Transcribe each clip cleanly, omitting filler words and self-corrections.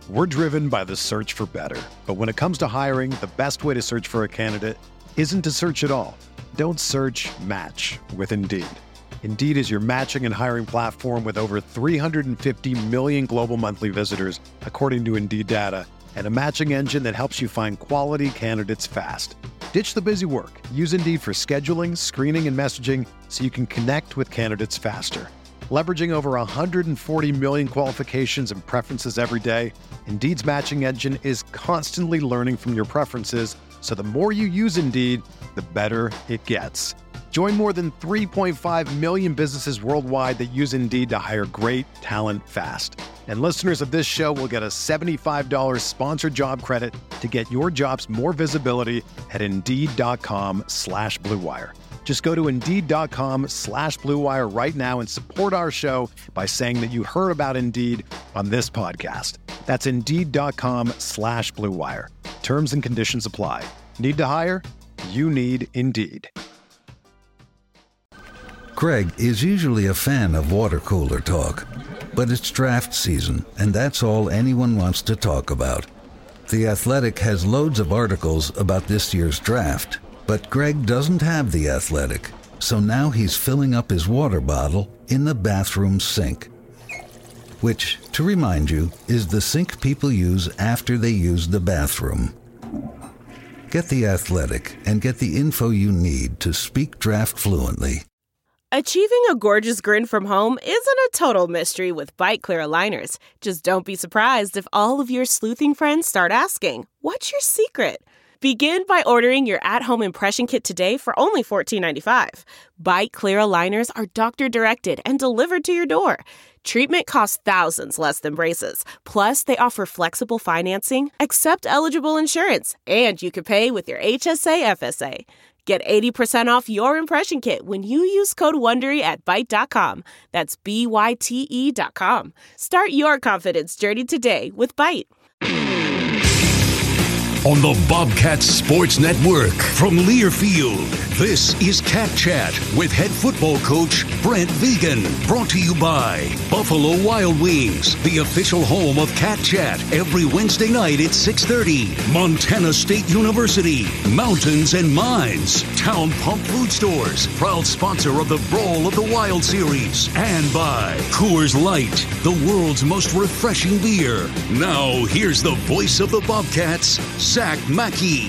We're driven by the search for better. But when it comes to hiring, the best way to search for a candidate isn't to search at all. Don't search, match with Indeed. Indeed is your matching and hiring platform with over 350 million global monthly visitors, according to Indeed data, and a matching engine that helps you find quality candidates fast. Ditch the busy work. Use Indeed for scheduling, screening, and messaging so you can connect with candidates faster. Leveraging over 140 million qualifications and preferences every day, Indeed's matching engine is constantly learning from your preferences, so the more you use Indeed, the better it gets. Join more than 3.5 million businesses worldwide that use Indeed to hire great talent fast. And listeners of this show will get a $75 sponsored job credit to get your jobs more visibility at Indeed.com/Blue Wire. Just go to Indeed.com/Blue Wire right now and support our show by saying that you heard about Indeed on this podcast. That's Indeed.com/Blue Wire. Terms and conditions apply. Need to hire? You need Indeed. Greg is usually a fan of water cooler talk, but it's draft season, and that's all anyone wants to talk about. The Athletic has loads of articles about this year's draft, but Greg doesn't have The Athletic, so now he's filling up his water bottle in the bathroom sink, which, to remind you, is the sink people use after they use the bathroom. Get The Athletic and get the info you need to speak draft fluently. Achieving a gorgeous grin from home isn't a total mystery with Bite Clear aligners. Just don't be surprised if all of your sleuthing friends start asking, "What's your secret?" Begin by ordering your at-home impression kit today for only $14.95. Bite Clear aligners are doctor-directed and delivered to your door. Treatment costs thousands less than braces. Plus, they offer flexible financing, accept eligible insurance, and you can pay with your HSA FSA. Get 80% off your impression kit when you use code WONDERY at Byte.com. That's BYTE.com. Start your confidence journey today with Byte. On the Bobcats Sports Network from Learfield, this is Cat Chat with head football coach Brent Vigen. Brought to you by Buffalo Wild Wings, the official home of Cat Chat, every Wednesday night at 6:30. Montana State University, Mountains and Mines, Town Pump Food Stores, proud sponsor of the Brawl of the Wild Series. And by Coors Light, the world's most refreshing beer. Now, here's the voice of the Bobcats, Zach Mackey.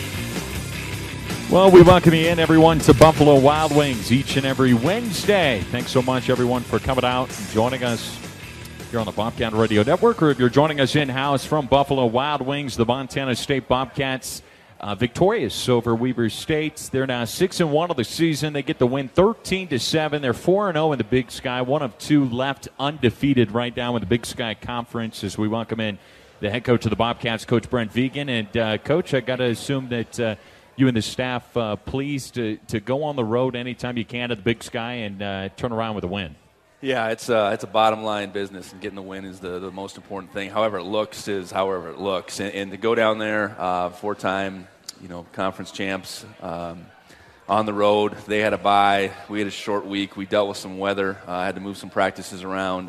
Well, we welcome you in, everyone, to Buffalo Wild Wings each and every Wednesday. Thanks so much, everyone, for coming out and joining us here on the Bobcat Radio Network, or if you're joining us in-house from Buffalo Wild Wings, the Montana State Bobcats victorious over Weber State. They're now 6-1 of the season. They get the win 13-7. They're 4-0 in the Big Sky, one of two left undefeated right now in the Big Sky Conference, as we welcome in the head coach of the Bobcats, Coach Brent Vigen. And, Coach, I got to assume that you and the staff pleased to go on the road anytime you can to the Big Sky and turn around with a win. Yeah, it's a bottom line business, and getting the win is the most important thing. However it looks is however it looks. And to go down there, four-time conference champs on the road, they had a bye. We had a short week. We dealt with some weather. Had to move some practices around.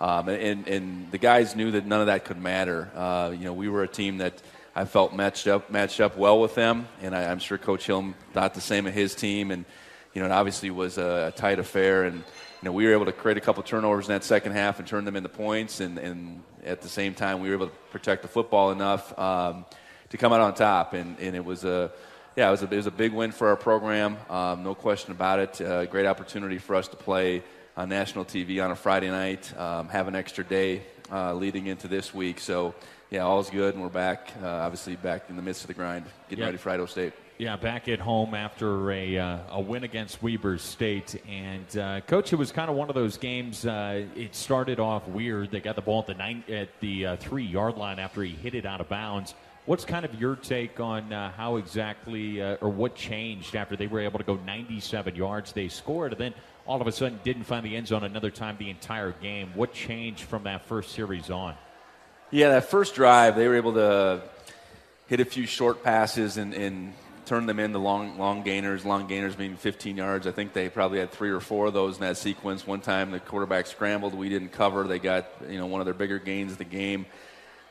And the guys knew that none of that could matter. We were a team that I felt matched up well with them, and I'm sure Coach Hill thought the same of his team. And it obviously was a tight affair, and we were able to create a couple turnovers in that second half and turn them into points. And at the same time, we were able to protect the football enough to come out on top. And it was a big win for our program, no question about it. Great opportunity for us to play on national TV on a Friday night, have an extra day leading into this week. So, all's good, and we're back, obviously back in the midst of the grind, getting ready for Idaho State. Yeah, back at home after a win against Weber State. And, Coach, it was kind of one of those games, it started off weird. They got the ball at the 3-yard line after he hit it out of bounds. What's kind of your take on how exactly or what changed after they were able to go 97 yards? They scored, and then all of a sudden didn't find the end zone another time the entire game. What changed from that first series on? Yeah, that first drive, they were able to hit a few short passes and turn them into long gainers. Long gainers meaning 15 yards. I think they probably had 3 or 4 of those in that sequence. One time the quarterback scrambled. We didn't cover. They got one of their bigger gains of the game.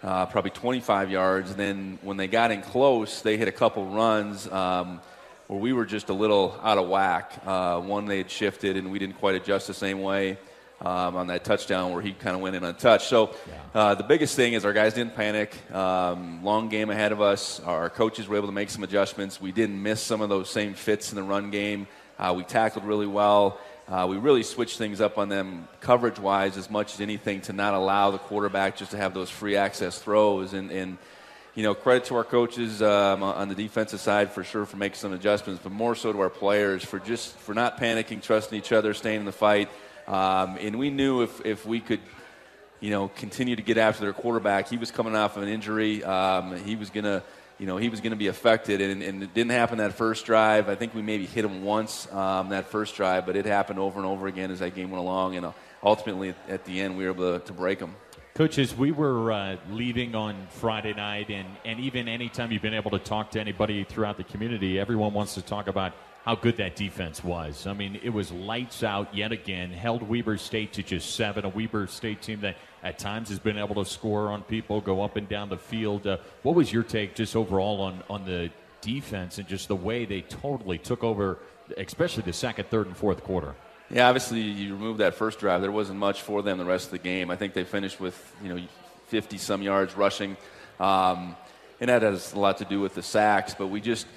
probably 25 yards. And then when they got in close, they hit a couple runs where we were just a little out of whack. One, they had shifted, and we didn't quite adjust the same way on that touchdown where he kind of went in untouched. So the biggest thing is our guys didn't panic. Long game ahead of us. Our coaches were able to make some adjustments. We didn't miss some of those same fits in the run game. We tackled really well. We really switched things up on them coverage-wise as much as anything to not allow the quarterback just to have those free access throws. And credit to our coaches on the defensive side for sure for making some adjustments, but more so to our players for not panicking, trusting each other, staying in the fight. And we knew if we could, continue to get after their quarterback, he was coming off of an injury. He was going to be affected, and it didn't happen that first drive. I think we maybe hit him once that first drive, but it happened over and over again as that game went along, and ultimately at the end we were able to break him. Coaches, we were leaving on Friday night, and even anytime you've been able to talk to anybody throughout the community, everyone wants to talk about how good that defense was. I mean, it was lights out yet again, held Weber State to just 7, a Weber State team that at times has been able to score on people, go up and down the field. What was your take just overall on the defense and just the way they totally took over, especially the second, third, and fourth quarter? Yeah, obviously you remove that first drive. There wasn't much for them the rest of the game. I think they finished with 50-some yards rushing, and that has a lot to do with the sacks. But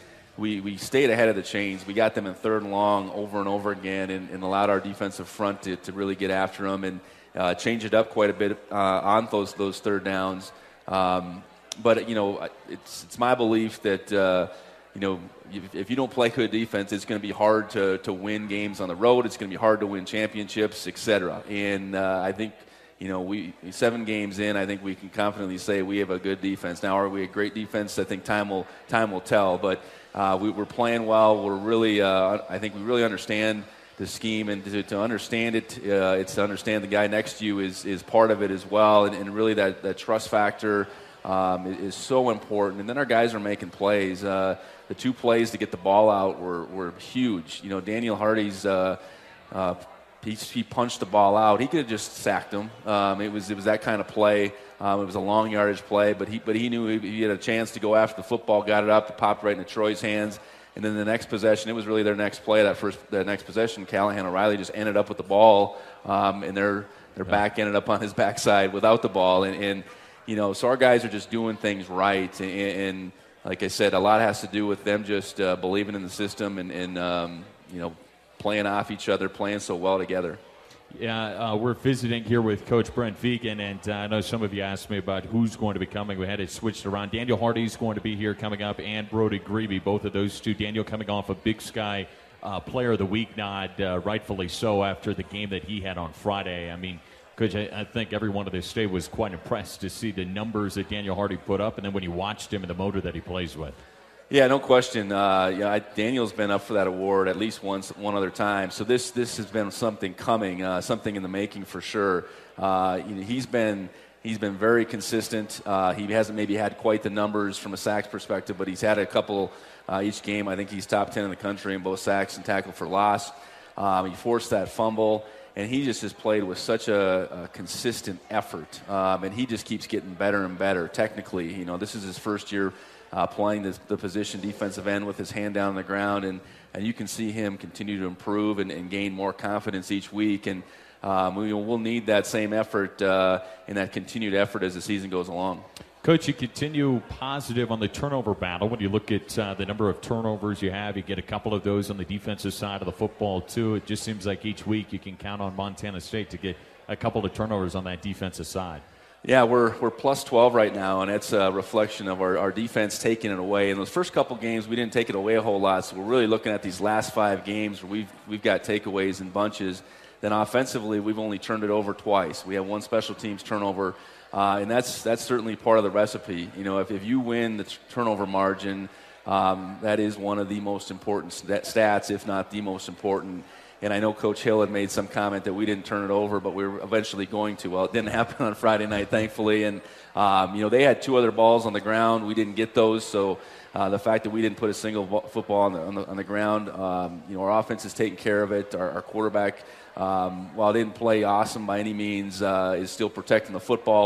we stayed ahead of the chains. We got them in third and long over and over again, and allowed our defensive front to really get after them and change it up quite a bit on those third downs. But it's my belief that if you don't play good defense, it's going to be hard to win games on the road. It's going to be hard to win championships, etc. And I think, we 7 games in, I think we can confidently say we have a good defense. Now, are we a great defense? I think time will tell. But we're playing well. We're really, I think we really understand the scheme, and to understand it, it's to understand the guy next to you is part of it as well. And really that trust factor is so important. And then our guys are making plays. The 2 plays to get the ball out were huge. Daniel Hardy's he punched the ball out. He could have just sacked him. It was that kind of play. It was a long yardage play, but he knew he had a chance to go after the football, got it up, it popped right into Troy's hands. And then the next possession, it was really their next play. That next possession, Callahan O'Reilly just ended up with the ball, and their back ended up on his backside without the ball. And so our guys are just doing things right. And like I said, a lot has to do with them just believing in the system and playing off each other, playing so well together. Yeah, we're visiting here with Coach Brent Vigen, and I know some of you asked me about who's going to be coming. We had it switched around. Daniel Hardy's going to be here coming up, and Brody Grebe, both of those two. Daniel coming off a Big Sky Player of the Week nod, rightfully so, after the game that he had on Friday. I mean, Coach, I think everyone of this state was quite impressed to see the numbers that Daniel Hardy put up, and then when you watched him and the motor that he plays with. Yeah, no question. Daniel's been up for that award at least one other time. So this has been something coming, something in the making for sure. He's been very consistent. He hasn't maybe had quite the numbers from a sacks perspective, but he's had a couple each game. I think he's top 10 in the country in both sacks and tackle for loss. He forced that fumble, and he just has played with such a consistent effort. And he just keeps getting better and better technically. This is his first year playing the position defensive end with his hand down on the ground, and you can see him continue to improve and gain more confidence each week. And we'll need that same effort and that continued effort as the season goes along. Coach, you continue positive on the turnover battle. When you look at the number of turnovers you have, you get a couple of those on the defensive side of the football, too. It just seems like each week you can count on Montana State to get a couple of turnovers on that defensive side. Yeah, we're plus 12 right now, and it's a reflection of our defense taking it away. In those first couple games, we didn't take it away a whole lot, so we're really looking at these last 5 games where we've got takeaways in bunches. Then offensively, we've only turned it over twice. We have 1 special teams turnover, and that's certainly part of the recipe. If you win the turnover margin, that is one of the most important stats, if not the most important. And I know Coach Hill had made some comment that we didn't turn it over, but we were eventually going to. Well, it didn't happen on Friday night, thankfully. And, they had 2 other balls on the ground. We didn't get those. So the fact that we didn't put a single football on the ground, our offense is taking care of it. Our quarterback, while didn't play awesome by any means, is still protecting the football.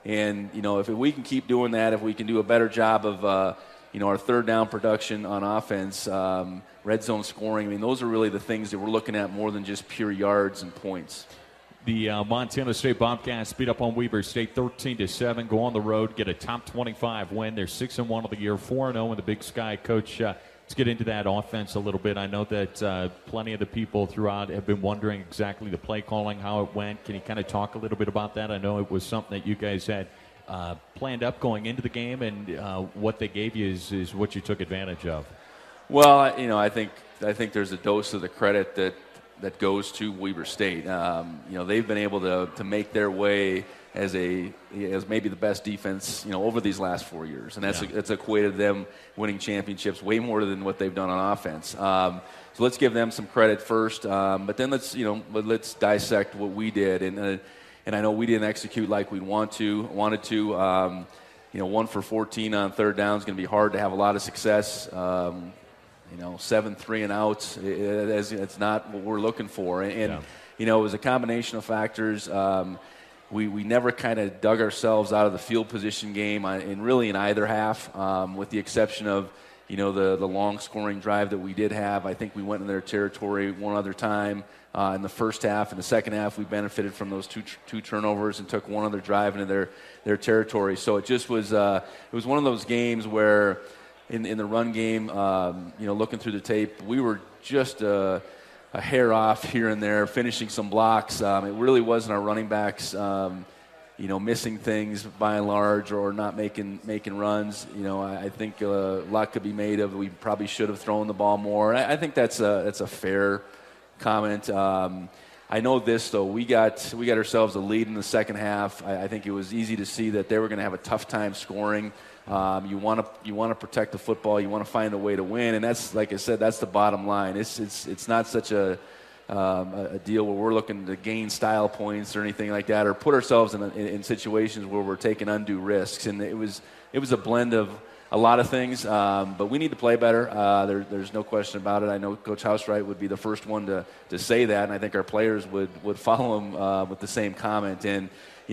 And, if we can keep doing that, if we can do a better job of, our third down production on offense, red zone scoring, those are really the things that we're looking at more than just pure yards and points. The Montana State Bobcats beat up on Weber State 13-7, go on the road, get a top 25 win. They're 6-1 of the year, 4-0 in the Big Sky. Coach, let's get into that offense a little bit. I know that plenty of the people throughout have been wondering exactly the play calling, how it went. Can you kind of talk a little bit about that? I know it was something that you guys had planned up going into the game, and what they gave you is what you took advantage of. Well, I think there's a dose of the credit that goes to Weber State. They've been able to make their way as maybe the best defense, over these last 4 years, and that's equated them winning championships way more than what they've done on offense. So let's give them some credit first, but then let's dissect what we did, and I know we didn't execute like we wanted to. 1 for 14 on third down is going to be hard to have a lot of success. 7 3 and outs, it's not what we're looking for. And it was a combination of factors. We never kind of dug ourselves out of the field position game in either half, with the exception of, the long scoring drive that we did have. I think we went in their territory one other time in the first half. In the second half, we benefited from those two turnovers and took one other drive into their territory. So it just was it was one of those games where in the run game, looking through the tape, we were just a hair off here and there, finishing some blocks. It really wasn't our running backs, missing things by and large or not making runs. I think a lot could be made of we probably should have thrown the ball more. And I think that's a fair comment. I know this, though. We got ourselves a lead in the second half. I think it was easy to see that they were going to have a tough time scoring. You want to protect the football. You want to find a way to win, and that's, like I said, that's the bottom line. It's not such a deal where we're looking to gain style points or anything like that, or put ourselves in situations where we're taking undue risks. And it was a blend of a lot of things, but we need to play better. There's no question about it. I know Coach Housewright would be the first one to say that, and I think our players would follow him with the same comment. And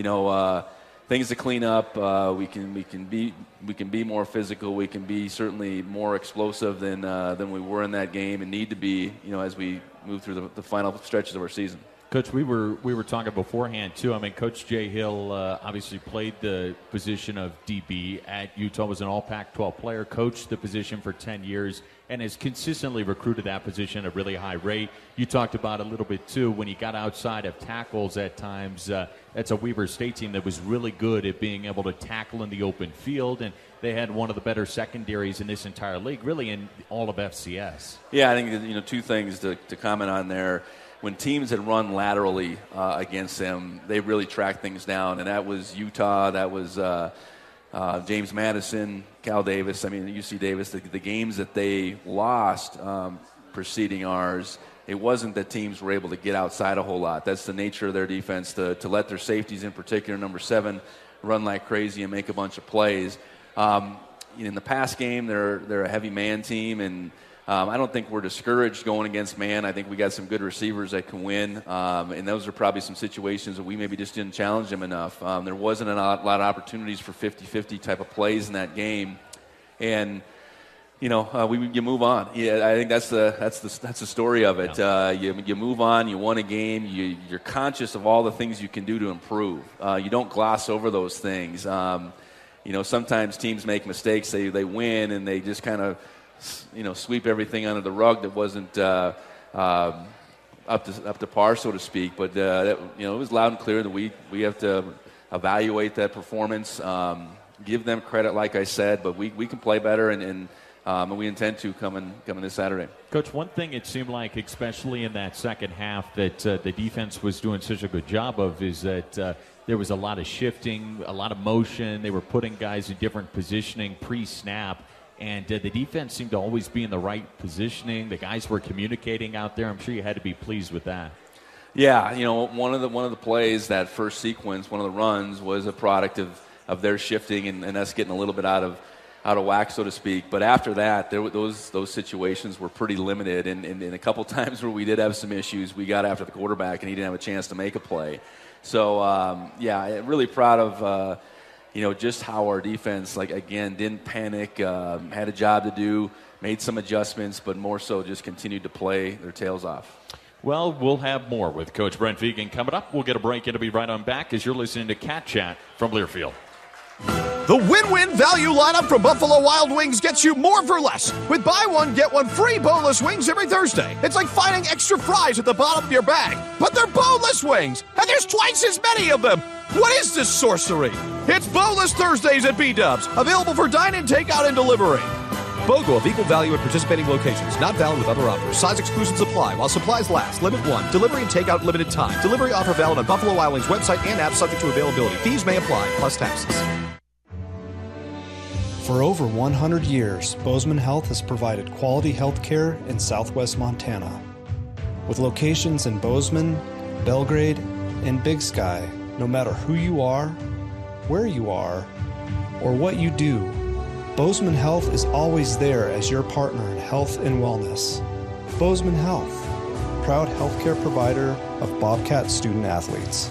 things to clean up. We can be more physical. We can be certainly more explosive than we were in that game, and need to be, as we move through the final stretches of our season. Coach, we were talking beforehand too. Coach Jay Hill obviously played the position of DB at Utah, was an all Pac-12 player, coached the position for 10 years, and has consistently recruited that position at a really high rate. You talked about a little bit too when he got outside of tackles at times. That's a Weber State team that was really good at being able to tackle in the open field, and they had one of the better secondaries in this entire league, really in all of FCS. Yeah, I think two things to comment on there. When teams had run laterally against them, they really tracked things down, and that was Utah, that was James Madison, Cal Davis, UC Davis, the games that they lost preceding ours, it wasn't that teams were able to get outside a whole lot. That's the nature of their defense, to let their safeties, in particular, number 7, run like crazy and make a bunch of plays. In the pass game, they're a heavy man team, and I don't think we're discouraged going against man. I think we got some good receivers that can win, and those are probably some situations that we maybe just didn't challenge them enough. There wasn't a lot of opportunities for 50-50 type of plays in that game, and you move on. Yeah, I think that's the story of it. You move on. You won a game. You're conscious of all the things you can do to improve. You don't gloss over those things. Sometimes teams make mistakes. They win and they just kind of sweep everything under the rug that wasn't up to par, so to speak. But it was loud and clear that we have to evaluate that performance, give them credit, like I said. But we can play better, and we intend to coming this Saturday. Coach, one thing it seemed like, especially in that second half, that the defense was doing such a good job of is that there was a lot of shifting, a lot of motion. They were putting guys in different positioning pre-snap. And the defense seemed to always be in the right positioning. The guys were communicating out there. I'm sure you had to be pleased with that. Yeah, one of the plays, that first sequence, one of the runs, was a product of their shifting and us getting a little bit out of whack, so to speak. But after that, those situations were pretty limited. And a couple times where we did have some issues, we got after the quarterback and he didn't have a chance to make a play. So, really proud of just how our defense, again, didn't panic, had a job to do, made some adjustments, but more so just continued to play their tails off. Well, we'll have more with Coach Brent Vigen coming up. We'll get a break and it'll be right on back as you're listening to Cat Chat from Learfield. The win-win value lineup from Buffalo Wild Wings gets you more for less. With buy one, get one free boneless wings every Thursday. It's like finding extra fries at the bottom of your bag. But they're boneless wings, and there's twice as many of them. What is this sorcery? It's Boneless Thursdays at B-Dubs. Available for dine-in, takeout, and delivery. BOGO of equal value at participating locations. Not valid with other offers. Size exclusions apply while supplies last. Limit 1. Delivery and takeout limited time. Delivery offer valid on Buffalo Wild Wings website and app subject to availability. Fees may apply, plus taxes. For over 100 years, Bozeman Health has provided quality health care in southwest Montana. With locations in Bozeman, Belgrade, and Big Sky, no matter who you are, where you are, or what you do, Bozeman Health is always there as your partner in health and wellness. Bozeman Health, proud healthcare provider of Bobcat student athletes.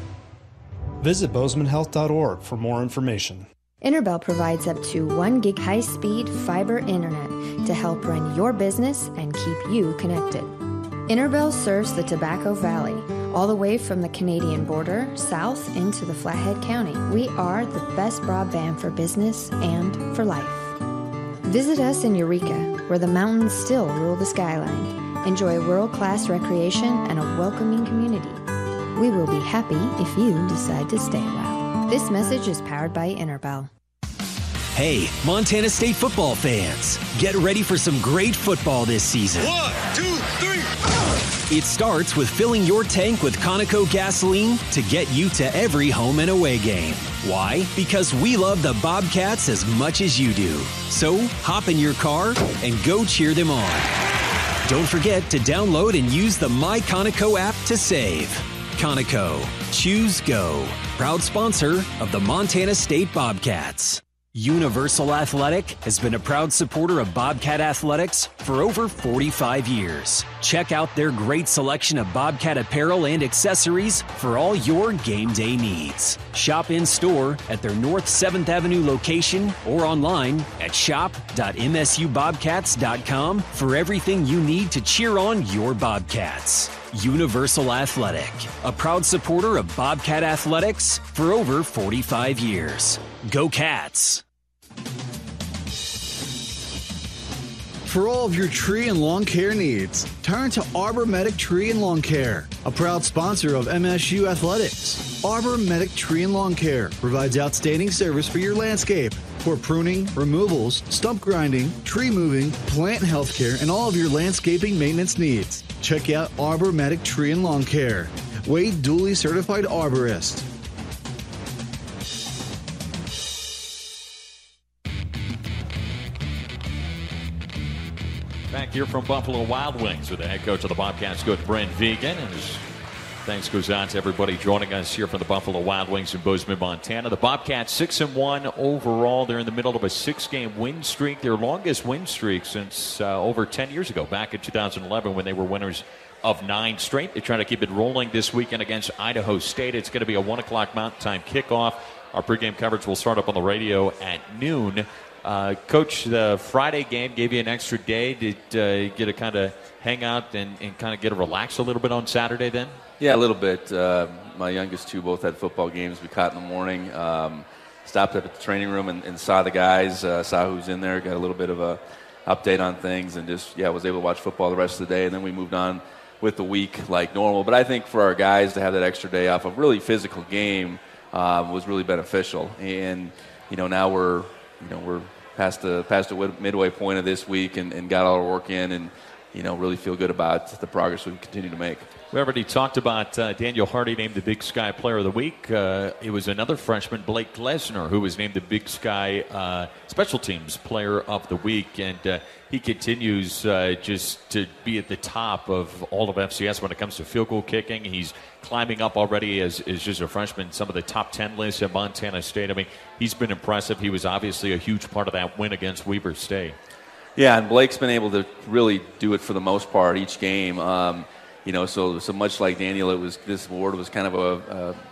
Visit bozemanhealth.org for more information. Interbel provides up to 1 gig high-speed fiber internet to help run your business and keep you connected. Interbel serves the Tobacco Valley, all the way from the Canadian border south into the Flathead County. We are the best broadband for business and for life. Visit us in Eureka, where the mountains still rule the skyline. Enjoy world-class recreation and a welcoming community. We will be happy if you decide to stay a while. This message is powered by Interbel. Hey, Montana State football fans, get ready for some great football this season. 1, 2, 3. It starts with filling your tank with Conoco gasoline to get you to every home and away game. Why? Because we love the Bobcats as much as you do. So hop in your car and go cheer them on. Don't forget to download and use the My Conoco app to save. Conoco, choose go. Proud sponsor of the Montana State Bobcats. Universal Athletic has been a proud supporter of Bobcat Athletics for over 45 years. Check out their great selection of Bobcat apparel and accessories for all your game day needs. Shop in-store at their North 7th Avenue location or online at shop.msubobcats.com for everything you need to cheer on your Bobcats. Universal Athletic, a proud supporter of Bobcat Athletics for over 45 years. Go Cats! For all of your tree and lawn care needs, turn to Arbor Medic Tree and Lawn Care, a proud sponsor of MSU Athletics. Arbor Medic Tree and Lawn Care provides outstanding service for your landscape. For pruning, removals, stump grinding, tree moving, plant health care, and all of your landscaping maintenance needs. Check out Arbor Medic Tree and Lawn Care. Wade duly certified arborist. Back here from Buffalo Wild Wings with the head coach of the Bobcats, Coach Brent Vigen. And his thanks goes out to everybody joining us here from the Buffalo Wild Wings in Bozeman, Montana. The Bobcats 6-1 overall. They're in the middle of a 6-game win streak, their longest win streak since over 10 years ago, back in 2011 when they were winners of 9 straight. They're trying to keep it rolling this weekend against Idaho State. It's going to be a 1 o'clock Mountain Time kickoff. Our pregame coverage will start up on the radio at noon. Coach, the Friday game gave you an extra day. Did you get to kind of hang out and kind of get to relax a little bit on Saturday then? Yeah, a little bit. My youngest two both had football games we caught in the morning. Stopped up at the training room and saw the guys, saw who's in there, got a little bit of a update on things, and just, was able to watch football the rest of the day. And then we moved on with the week like normal. But I think for our guys to have that extra day off, a really physical game was really beneficial. And, now we're past the midway point of this week and got all our work in and, really feel good about the progress we continue to make. We already talked about Daniel Hardy named the Big Sky Player of the Week. It was another freshman, Blake Glesner, who was named the Big Sky Special Teams Player of the Week. And he continues just to be at the top of all of FCS when it comes to field goal kicking. He's climbing up already as just a freshman, some of the top 10 lists at Montana State. I mean, he's been impressive. He was obviously a huge part of that win against Weber State. Yeah, and Blake's been able to really do it for the most part each game. So much like Daniel, this award was kind of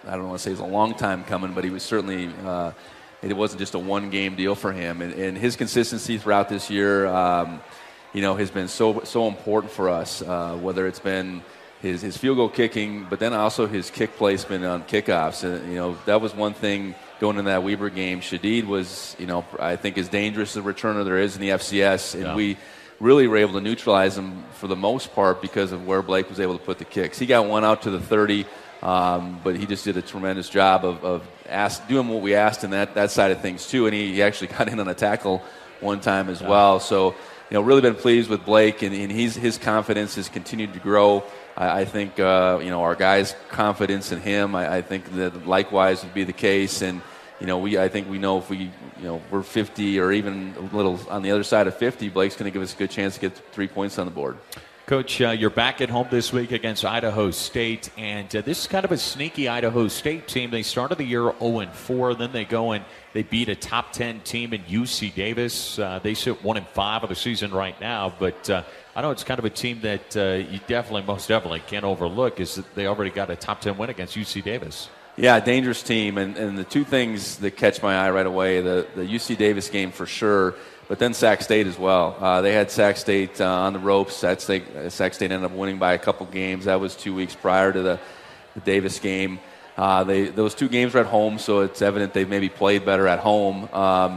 I don't want to say it's a long time coming, but he was certainly it wasn't just a one-game deal for him. And his consistency throughout this year, has been so important for us, whether it's been his field goal kicking, but then also his kick placement on kickoffs. And, that was one thing going into that Weber game. Shadeed was, I think as dangerous a returner there is in the FCS, and we really were able to neutralize him for the most part because of where Blake was able to put the kicks. He got one out to the 30, but he just did a tremendous job of doing what we asked in that side of things too, and he actually got in on a tackle one time as well. So, really been pleased with Blake, and his confidence has continued to grow. I think, our guys' confidence in him, I think that likewise would be the case. And, I think we know if we're 50 or even a little on the other side of 50, Blake's going to give us a good chance to get 3 points on the board. Coach, you're back at home this week against Idaho State, and this is kind of a sneaky Idaho State team. They started the year 0-4, then they go and they beat a top 10 team in UC Davis. They sit 1-5 of the season right now, but I know it's kind of a team that you most definitely can't overlook, is that they already got a top 10 win against UC Davis. Yeah, dangerous team, and the two things that catch my eye right away, the UC Davis game for sure, but then Sac State as well. They had Sac State on the ropes. Sac State ended up winning by a couple games. That was 2 weeks prior to the Davis game. Those two games were at home, so it's evident they've maybe played better at home.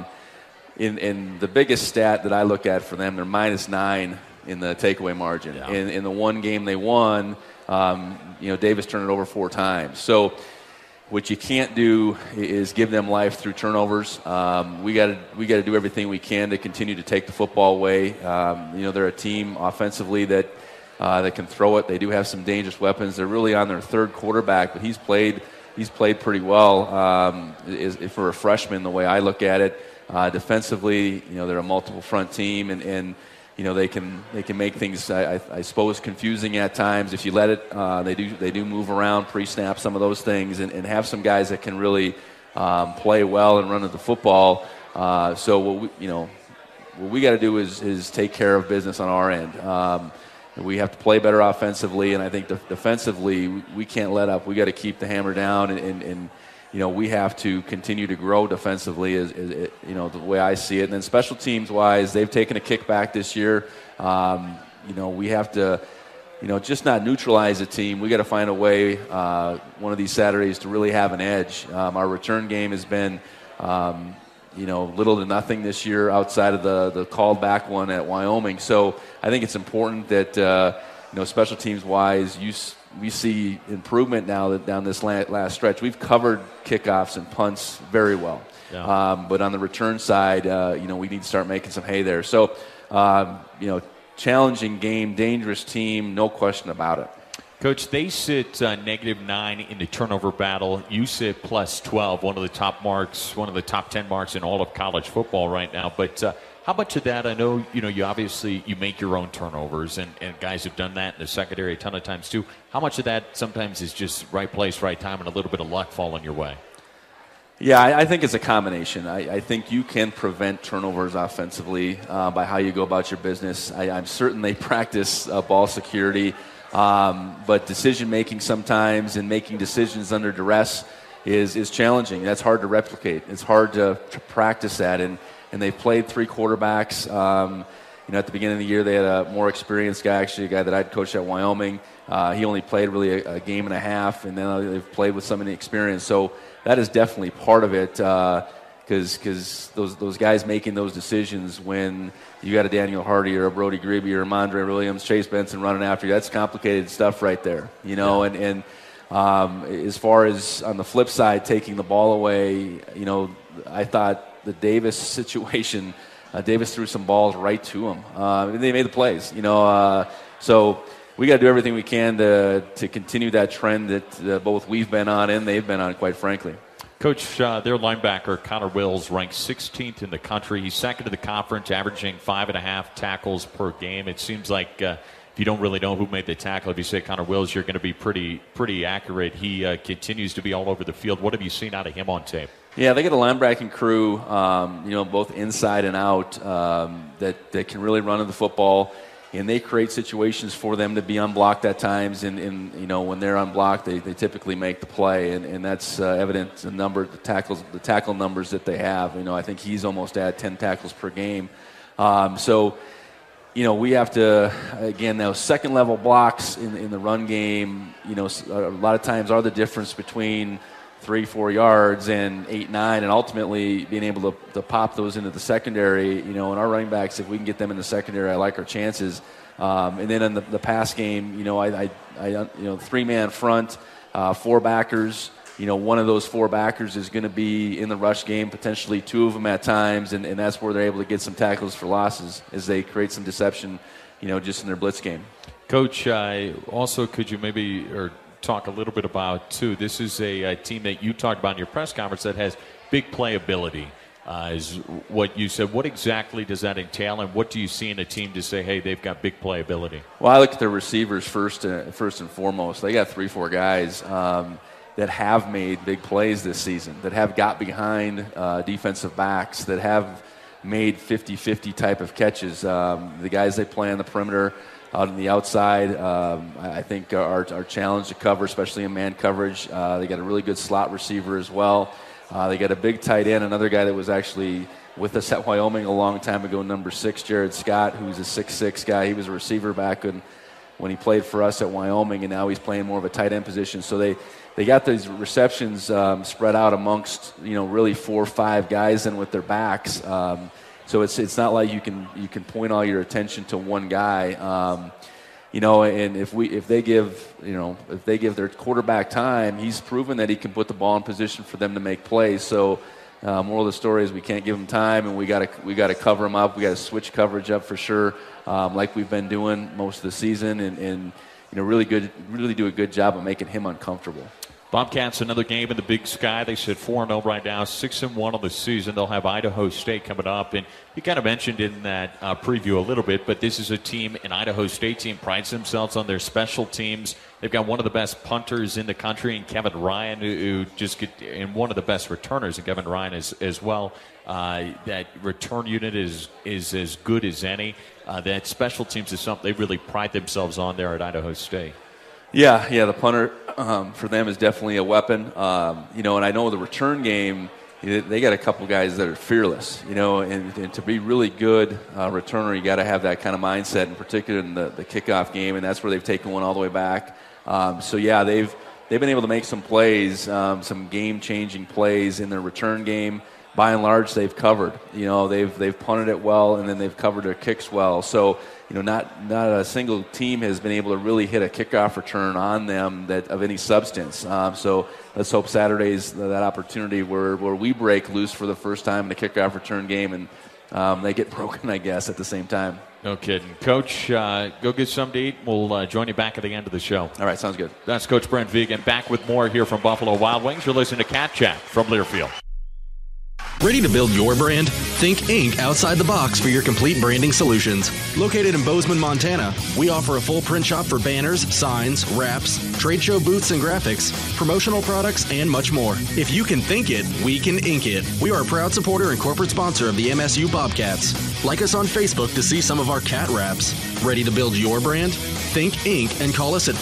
In the biggest stat that I look at for them, they're -9 in the takeaway margin. Yeah. In the one game they won, Davis turned it over 4 times. So what you can't do is give them life through turnovers. We got to do everything we can to continue to take the football away. They're a team offensively that can throw it. They do have some dangerous weapons. They're really on their third quarterback, but he's played pretty well for a freshman, the way I look at it. Defensively, they're a multiple front team, and they can make things, I suppose, confusing at times if you let it. They do move around, pre-snap, some of those things, and have some guys that can really play well and run at the football. So what we got to do is take care of business on our end. We have to play better offensively, and I think defensively we can't let up. We got to keep the hammer down, and we have to continue to grow defensively, the way I see it. And then special teams wise, they've taken a kickback this year. We have to, just not neutralize a team. We got to find a way one of these Saturdays to really have an edge. Our return game has been, little to nothing this year outside of the called back one at Wyoming. So I think it's important that, special teams wise, we see improvement now that down this last stretch. We've covered kickoffs and punts very well. Yeah. But on the return side, we need to start making some hay there. So, challenging game, dangerous team, no question about it. Coach, they sit -9 in the turnover battle. You sit +12, one of the top 10 marks in all of college football right now. But how much of that, I know, you obviously you make your own turnovers, and guys have done that in the secondary a ton of times too. How much of that sometimes is just right place, right time, and a little bit of luck falling your way? Yeah, I think it's a combination. I think you can prevent turnovers offensively by how you go about your business. I'm certain they practice ball security, but decision-making sometimes and making decisions under duress is challenging. That's hard to replicate. It's hard to practice that, and they've played 3 quarterbacks. At the beginning of the year, they had a more experienced guy, actually a guy that I'd coached at Wyoming. He only played really a game and a half, and then they've played with some inexperience. So that is definitely part of it, because those guys making those decisions when you got a Daniel Hardy or a Brody Grebe or a Mondre Williams, Chase Benson running after you, that's complicated stuff right there. And as far as on the flip side, taking the ball away, I thought the Davis situation, Davis threw some balls right to him. They made the plays, so we got to do everything we can to continue that trend that both we've been on and they've been on, quite frankly. Coach, their linebacker, Connor Wills, ranked 16th in the country. He's second to the conference, averaging 5.5 tackles per game. It seems like if you don't really know who made the tackle, if you say Connor Wills, you're going to be pretty accurate. He continues to be all over the field. What have you seen out of him on tape? Yeah, they get a linebacking crew, both inside and out, that can really run in the football. and they create situations for them to be unblocked at times. And when they're unblocked, they typically make the play, and that's evident the tackle numbers that they have. I think he's almost at 10 tackles per game. So we have to, again, those second-level blocks in the run game, a lot of times are the difference between 3-4 yards and 8-9, and ultimately being able to pop those into the secondary. And our running backs, if we can get them in the secondary, I like our chances. And then in the pass game, I 3-man front, 4 backers. One of those 4 backers is going to be in the rush game, potentially 2 of them at times, and that's where they're able to get some tackles for losses as they create some deception, just in their blitz game. Coach, also could you maybe talk a little bit about, too, this is a team that you talked about in your press conference that has big playability, is what you said. What exactly does that entail, and what do you see in a team to say, hey, they've got big playability? Well, I look at their receivers first and foremost. They got 3-4 guys that have made big plays this season, that have got behind defensive backs, that have made 50-50 type of catches. The guys they play on the perimeter, out on the outside, I think are challenged to cover, especially in man coverage. They got a really good slot receiver as well. They got a big tight end, another guy that was actually with us at Wyoming a long time ago, number 6, Jared Scott, who's a 6'6" guy. He was a receiver back when he played for us at Wyoming, and now he's playing more of a tight end position. So they got these receptions spread out amongst, really 4 or 5 guys in with their backs. So it's not like you can point all your attention to one guy. And if they give their quarterback time, he's proven that he can put the ball in position for them to make plays. So moral of the story is we can't give him time, and we got to cover him up. We got to switch coverage up for sure, like we've been doing most of the season, and really do a good job of making him uncomfortable. Bobcats, another game in the Big Sky. They sit 4-0 right now, 6-1 on the season. They'll have Idaho State coming up. And you kind of mentioned in that preview a little bit, but this is a team, an Idaho State team, prides themselves on their special teams. They've got one of the best punters in the country in Kevin Ryan, and one of the best returners in Kevin Ryan as well. That return unit is as good as any. That special teams is something they really pride themselves on there at Idaho State. Yeah, the punter for them is definitely a weapon. And I know the return game, they got a couple guys that are fearless, and to be really good returner, you got to have that kind of mindset, in particular in the kickoff game, and that's where they've taken one all the way back. They've been able to make some plays, some game-changing plays in their return game. By and large, they've covered. They've punted it well, and then they've covered their kicks well. So, not a single team has been able to really hit a kickoff return on them that of any substance. So let's hope Saturday's that opportunity where we break loose for the first time in a kickoff return game, and they get broken, I guess, at the same time. No kidding. Coach, go get something to eat. We'll join you back at the end of the show. All right, sounds good. That's Coach Brent Vigen. Back with more here from Buffalo Wild Wings. You're listening to Cat Chat from Learfield. Ready to build your brand? Think Inc. outside the box for your complete branding solutions. Located in Bozeman, Montana, we offer a full print shop for banners, signs, wraps, trade show booths and graphics, promotional products, and much more. If you can think it, we can ink it. We are a proud supporter and corporate sponsor of the MSU Bobcats. Like us on Facebook to see some of our cat wraps. Ready to build your brand? Think Inc. and call us at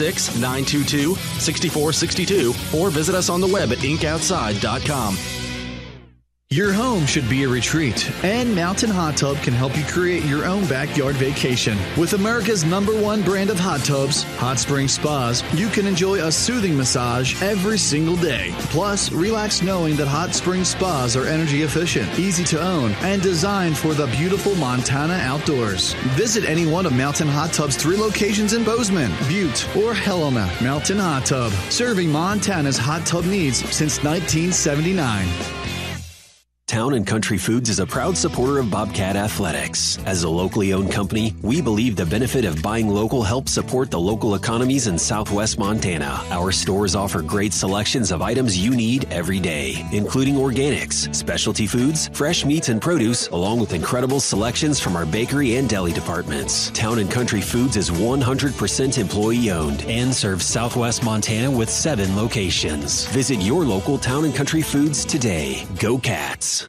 406-922-6462 or visit us on the web at inkoutside.com. Your home should be a retreat, and Mountain Hot Tub can help you create your own backyard vacation. With America's #1 brand of hot tubs, Hot Spring Spas, you can enjoy a soothing massage every single day. Plus, relax knowing that Hot Spring Spas are energy efficient, easy to own, and designed for the beautiful Montana outdoors. Visit any one of Mountain Hot Tub's 3 locations in Bozeman, Butte, or Helena. Mountain Hot Tub, serving Montana's hot tub needs since 1979. Town & Country Foods is a proud supporter of Bobcat Athletics. As a locally owned company, we believe the benefit of buying local helps support the local economies in southwest Montana. Our stores offer great selections of items you need every day, including organics, specialty foods, fresh meats and produce, along with incredible selections from our bakery and deli departments. Town & Country Foods is 100% employee-owned and serves southwest Montana with 7 locations. Visit your local Town & Country Foods today. Go Cats!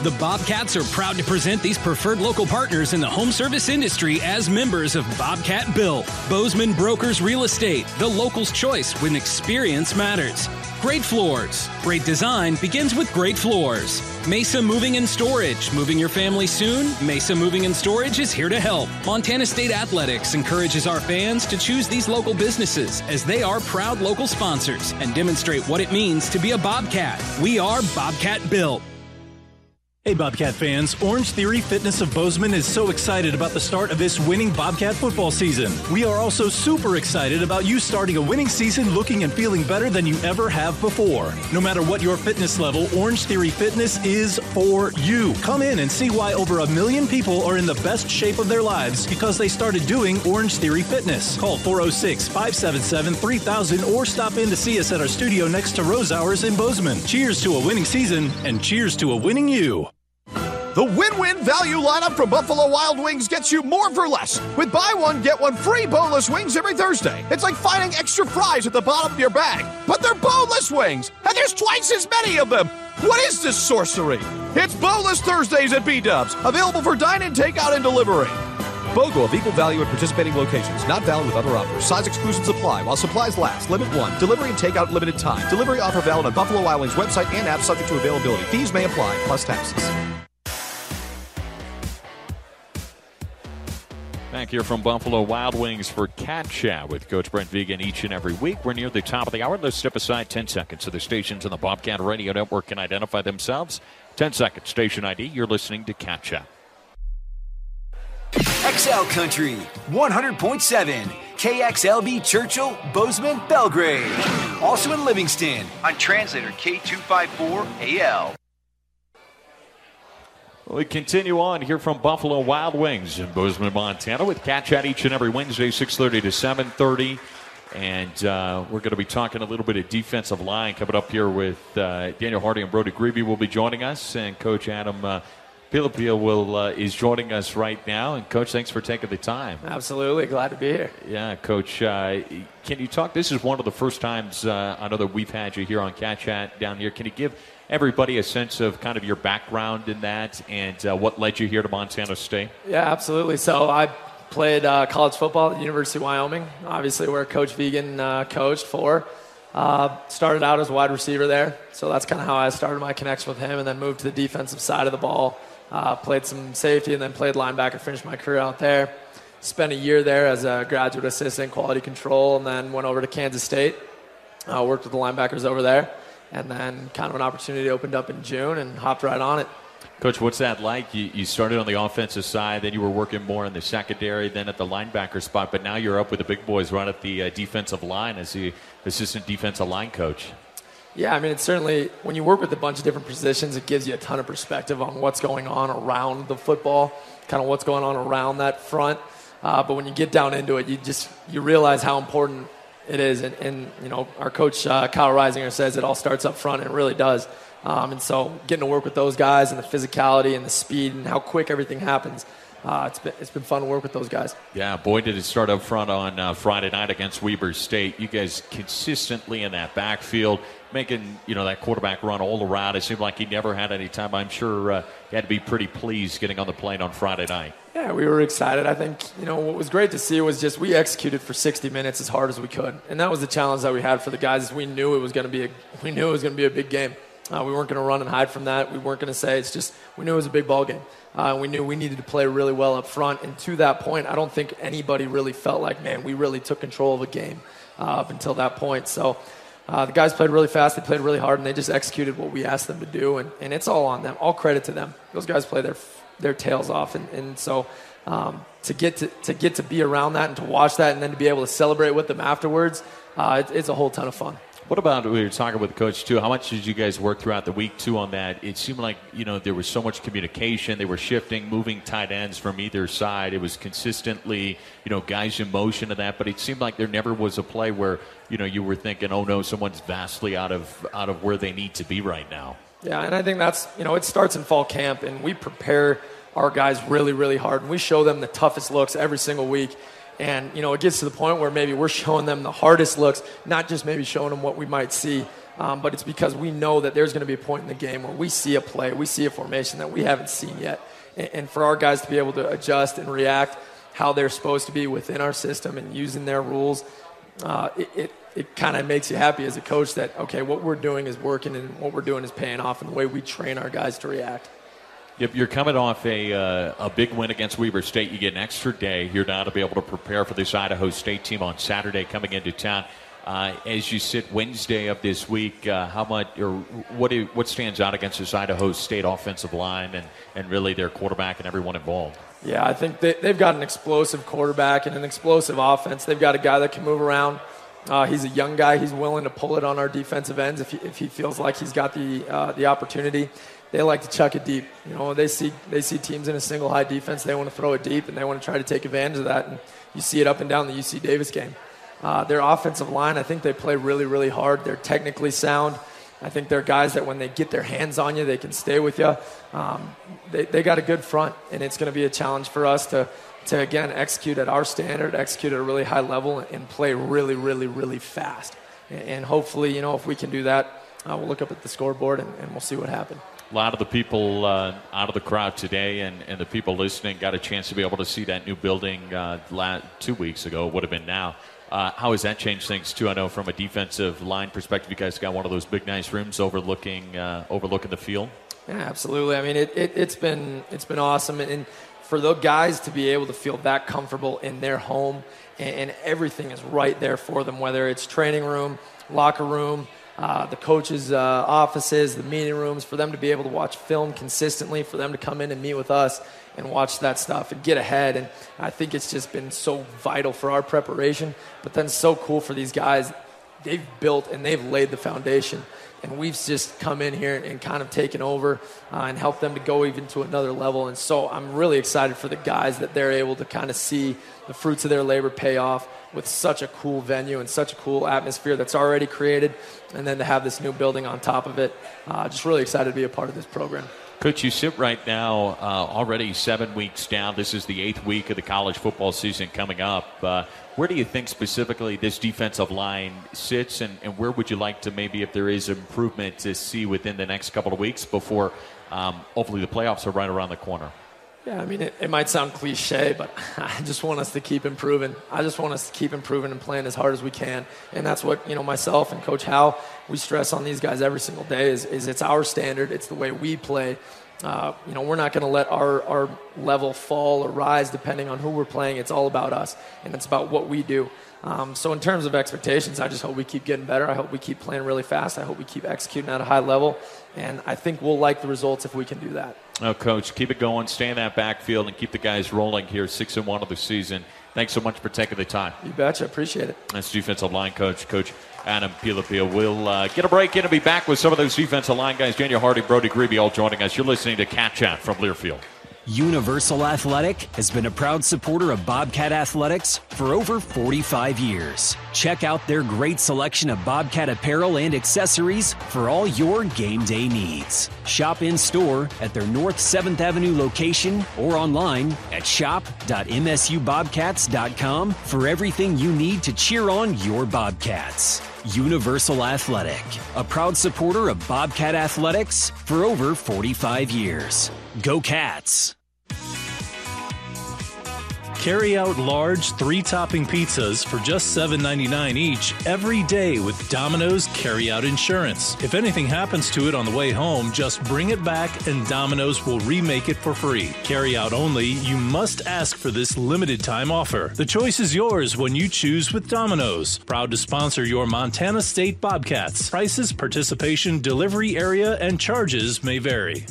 The Bobcats are proud to present these preferred local partners in the home service industry as members of Bobcat Built. Bozeman Brokers Real Estate, the local's choice when experience matters. Great floors. Great design begins with great floors. Mesa Moving and Storage. Moving your family soon? Mesa Moving and Storage is here to help. Montana State Athletics encourages our fans to choose these local businesses as they are proud local sponsors and demonstrate what it means to be a Bobcat. We are Bobcat Built. Hey Bobcat fans, Orange Theory Fitness of Bozeman is so excited about the start of this winning Bobcat football season. We are also super excited about you starting a winning season looking and feeling better than you ever have before. No matter what your fitness level, Orange Theory Fitness is for you. Come in and see why over 1 million people are in the best shape of their lives because they started doing Orange Theory Fitness. Call 406-577-3000 or stop in to see us at our studio next to Rose Hours in Bozeman. Cheers to a winning season and cheers to a winning you. The win-win value lineup from Buffalo Wild Wings gets you more for less. With buy one, get one free boneless wings every Thursday. It's like finding extra fries at the bottom of your bag. But they're boneless wings, and there's twice as many of them. What is this sorcery? It's Boneless Thursdays at B-Dubs. Available for dine-in, takeout, and delivery. BOGO of equal value at participating locations. Not valid with other offers. Size exclusions apply while supplies last. Limit 1. Delivery and takeout limited time. Delivery offer valid on Buffalo Wild Wings website and app subject to availability. Fees may apply, plus taxes. Back here from Buffalo Wild Wings for Cat Chat with Coach Brent Vigen each and every week. We're near the top of the hour. Let's step aside 10 seconds so the stations in the Bobcat Radio Network can identify themselves. 10 seconds, station ID. You're listening to Cat Chat. XL Country, 100.7. KXLB Churchill, Bozeman, Belgrade. Also in Livingston on translator K254AL. We continue on here from Buffalo Wild Wings in Bozeman, Montana with Cat Chat each and every Wednesday, 6:30 to 7:30. And we're going to be talking a little bit of defensive line coming up here with Daniel Hardy and Brody Grebe will be joining us. And Coach Adam Pilipia is joining us right now. And, Coach, thanks for taking the time. Absolutely. Glad to be here. Yeah, Coach, can you talk? This is one of the first times I know that we've had you here on Cat Chat down here. Can you give everybody a sense of kind of your background in that and what led you here to Montana State? Yeah, absolutely. So I played college football at the University of Wyoming, obviously where Coach Vigen coached for. Started out as a wide receiver there, so that's kind of how I started my connection with him, and then moved to the defensive side of the ball. Played some safety and then played linebacker, finished my career out there. Spent a year there as a graduate assistant, quality control, and then went over to Kansas State. Worked with the linebackers over there. And then kind of an opportunity opened up in June and hopped right on it. Coach, what's that like? You started on the offensive side, then you were working more in the secondary, then at the linebacker spot, but now you're up with the big boys right at the defensive line as the assistant defensive line coach. Yeah, I mean, it's certainly, when you work with a bunch of different positions, it gives you a ton of perspective on what's going on around the football, kind of what's going on around that front. But when you get down into it, you realize how important it is, and you know, our coach Kyle Reisinger says it all starts up front, and it really does. And so getting to work with those guys and the physicality and the speed and how quick everything happens, it's been fun to work with those guys. Yeah, boy, did it start up front on Friday night against Weber State. You guys consistently in that backfield, making that quarterback run all around. It seemed like he never had any time. I'm sure he had to be pretty pleased getting on the plane on Friday night. Yeah, we were excited. I think, what was great to see was just we executed for 60 minutes as hard as we could. And that was the challenge that we had for the guys. We knew it was going to be a big game. We weren't going to run and hide from that. We weren't going to say we knew it was a big ball game. We knew we needed to play really well up front. And to that point, I don't think anybody really felt like, man, we really took control of a game up until that point. So the guys played really fast. They played really hard, and they just executed what we asked them to do. And it's all on them. All credit to them. Those guys play their tails off. And so to get to be around that and to watch that and then to be able to celebrate with them afterwards, it's a whole ton of fun. What about, we were talking with the coach too, how much did you guys work throughout the week too on that? It seemed like, there was so much communication. They were shifting, moving tight ends from either side. It was consistently, guys in motion and that, but it seemed like there never was a play where, you were thinking, oh no, someone's vastly out of where they need to be right now. Yeah, and I think that's, it starts in fall camp, and we prepare our guys really, really hard, and we show them the toughest looks every single week. And, it gets to the point where maybe we're showing them the hardest looks, not just maybe showing them what we might see but it's because we know that there's going to be a point in the game where we see a play, we see a formation that we haven't seen yet. And for our guys to be able to adjust and react how they're supposed to be within our system and using their rules, it kind of makes you happy as a coach that, okay, what we're doing is working and what we're doing is paying off in the way we train our guys to react. Yep, you're coming off a big win against Weber State. You get an extra day here now to be able to prepare for this Idaho State team on Saturday coming into town. As you sit Wednesday of this week, how much or what stands out against this Idaho State offensive line and really their quarterback and everyone involved? Yeah, I think they've got an explosive quarterback and an explosive offense. They've got a guy that can move around. He's a young guy. He's willing to pull it on our defensive ends if he feels like he's got the opportunity. They like to chuck it deep. You know, they see teams in a single high defense. They want to throw it deep, and they want to try to take advantage of that. And you see it up and down the UC Davis game. Their offensive line, I think they play really, really hard. They're technically sound. I think they're guys that when they get their hands on you, they can stay with you. They got a good front, and it's going to be a challenge for us to again, execute at our standard, execute at a really high level, and play really, really, really fast. And hopefully, you know, if we can do that, we'll look up at the scoreboard and we'll see what happens. A lot of the people out of the crowd today and the people listening got a chance to be able to see that new building 2 weeks ago. It would have been now. How has that changed things, too? I know from a defensive line perspective, you guys got one of those big, nice rooms overlooking the field. Yeah, absolutely. I mean, it's been awesome. And for those guys to be able to feel that comfortable in their home and everything is right there for them, whether it's training room, locker room, the coaches' offices, the meeting rooms, for them to be able to watch film consistently, for them to come in and meet with us and watch that stuff and get ahead. And I think it's just been so vital for our preparation, but then so cool for these guys. They've built and they've laid the foundation. And we've just come in here and kind of taken over and helped them to go even to another level. And so I'm really excited for the guys that they're able to kind of see the fruits of their labor pay off with such a cool venue and such a cool atmosphere that's already created. And then to have this new building on top of it, just really excited to be a part of this program. Coach, you sit right now already 7 weeks down. This is the 8th week of the college football season coming up. Where do you think specifically this defensive line sits, and where would you like to maybe, if there is improvement, to see within the next couple of weeks before hopefully the playoffs are right around the corner? Yeah, I mean, it might sound cliche, but I just want us to keep improving. I just want us to keep improving and playing as hard as we can. And that's what, you know, myself and Coach Howe, we stress on these guys every single day is it's our standard. It's the way we play. You know, we're not going to let our level fall or rise depending on who we're playing. It's all about us, and it's about what we do. So in terms of expectations, I just hope we keep getting better. I hope we keep playing really fast. I hope we keep executing at a high level, and I think we'll like the results if we can do that. Oh, Coach, keep it going. Stay in that backfield and keep the guys rolling here, 6-1 of the season. Thanks so much for taking the time. You betcha. Appreciate it. That's defensive line coach, Coach Adam Pilapia. We'll get a break in and be back with some of those defensive line guys. Daniel Hardy, Brody Grebe all joining us. You're listening to Cat Chat from Learfield. Universal Athletic has been a proud supporter of Bobcat Athletics for over 45 years. Check out their great selection of Bobcat apparel and accessories for all your game day needs. Shop in store at their North 7th Avenue location or online at shop.msubobcats.com for everything you need to cheer on your Bobcats. Universal Athletic, a proud supporter of Bobcat Athletics for over 45 years. Go Cats! Carry out large 3-topping pizzas for just $7.99 each every day with Domino's Carry-Out Insurance. If anything happens to it on the way home, just bring it back and Domino's will remake it for free. Carry out only, you must ask for this limited time offer. The choice is yours when you choose with Domino's. Proud to sponsor your Montana State Bobcats. Prices, participation, delivery area, and charges may vary.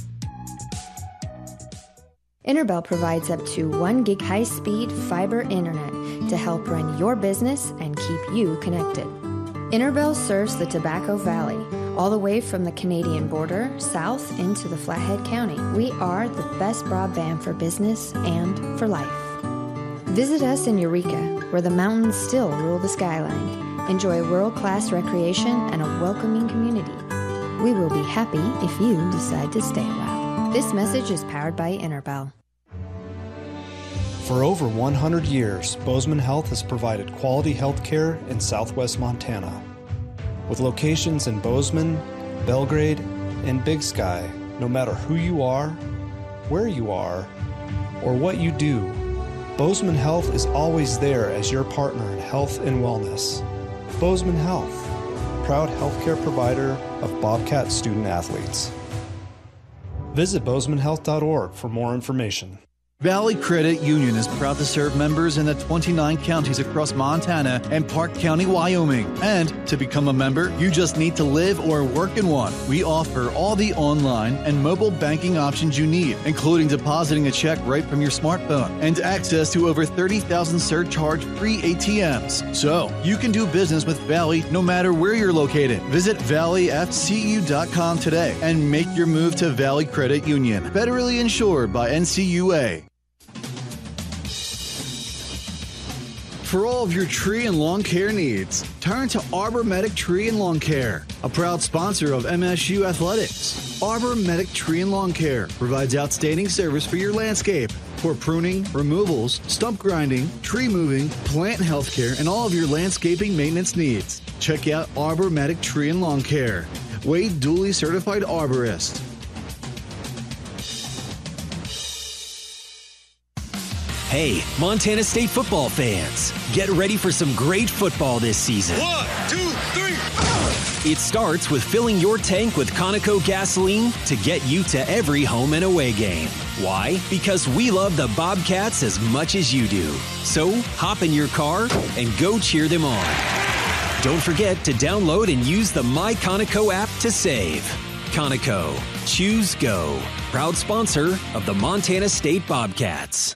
Interbel provides up to 1 gig high-speed fiber internet to help run your business and keep you connected. Interbel serves the Tobacco Valley, all the way from the Canadian border south into the Flathead County. We are the best broadband for business and for life. Visit us in Eureka, where the mountains still rule the skyline. Enjoy world-class recreation and a welcoming community. We will be happy if you decide to stay a while. This message is powered by Interbel. For over 100 years, Bozeman Health has provided quality health care in southwest Montana. With locations in Bozeman, Belgrade, and Big Sky, no matter who you are, where you are, or what you do, Bozeman Health is always there as your partner in health and wellness. Bozeman Health, proud healthcare provider of Bobcat student athletes. Visit bozemanhealth.org for more information. Valley Credit Union is proud to serve members in the 29 counties across Montana and Park County, Wyoming. And to become a member, you just need to live or work in one. We offer all the online and mobile banking options you need, including depositing a check right from your smartphone and access to over 30,000 surcharge-free ATMs. So you can do business with Valley no matter where you're located. Visit valleyfcu.com today and make your move to Valley Credit Union. Federally insured by NCUA. For all of your tree and lawn care needs, turn to Arbor Medic Tree and Lawn Care, a proud sponsor of MSU Athletics. Arbor Medic Tree and Lawn Care provides outstanding service for your landscape for pruning, removals, stump grinding, tree moving, plant health care, and all of your landscaping maintenance needs. Check out Arbor Medic Tree and Lawn Care. Wade duly certified arborist. Hey, Montana State football fans, get ready for some great football this season. 1, 2, 3. It starts with filling your tank with Conoco gasoline to get you to every home and away game. Why? Because we love the Bobcats as much as you do. So hop in your car and go cheer them on. Don't forget to download and use the My Conoco app to save. Conoco, choose go. Proud sponsor of the Montana State Bobcats.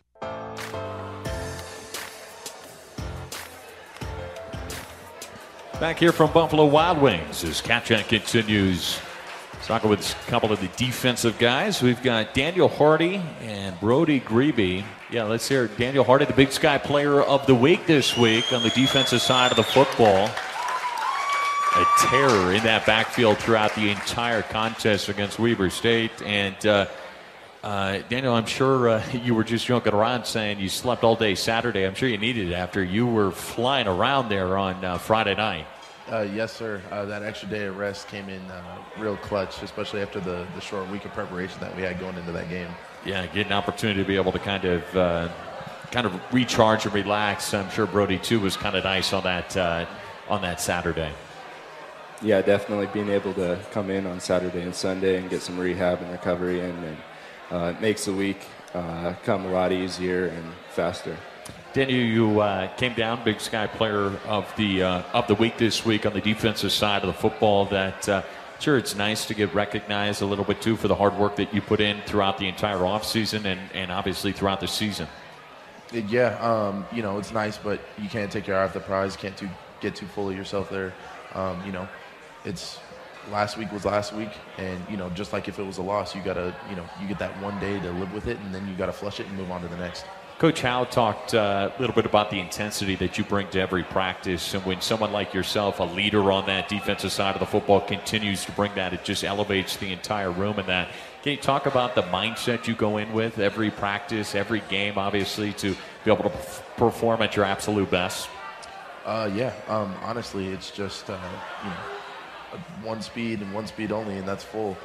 Back here from Buffalo Wild Wings as Cat Chat continues. Talking with a couple of the defensive guys. We've got Daniel Hardy and Brody Grebe. Yeah, let's hear Daniel Hardy, the Big Sky Player of the Week this week on the defensive side of the football. A terror in that backfield throughout the entire contest against Weber State. And Daniel, I'm sure you were just joking around saying you slept all day Saturday. I'm sure you needed it after you were flying around there on Friday night. Yes, sir. That extra day of rest came in real clutch, especially after the short week of preparation that we had going into that game. Yeah, get an opportunity to be able to kind of recharge and relax. I'm sure Brody too was kind of nice on that Saturday. Yeah, definitely being able to come in on Saturday and Sunday and get some rehab and recovery in, and it makes the week come a lot easier and faster. Daniel, you came down Big Sky Player of the Week this week on the defensive side of the football. That sure, it's nice to get recognized a little bit too for the hard work that you put in throughout the entire offseason and obviously throughout the season. Yeah, it's nice, but you can't take your eye off the prize. Can't get too full of yourself there. It's last week was last week, and just like if it was a loss, you gotta you get that one day to live with it, and then you gotta flush it and move on to the next. Coach Howe talked a little bit about the intensity that you bring to every practice, and when someone like yourself, a leader on that defensive side of the football, continues to bring that, it just elevates the entire room. And that, can you talk about the mindset you go in with every practice, every game, obviously, to be able to perform at your absolute best? Honestly, it's just one speed and one speed only, and that's full.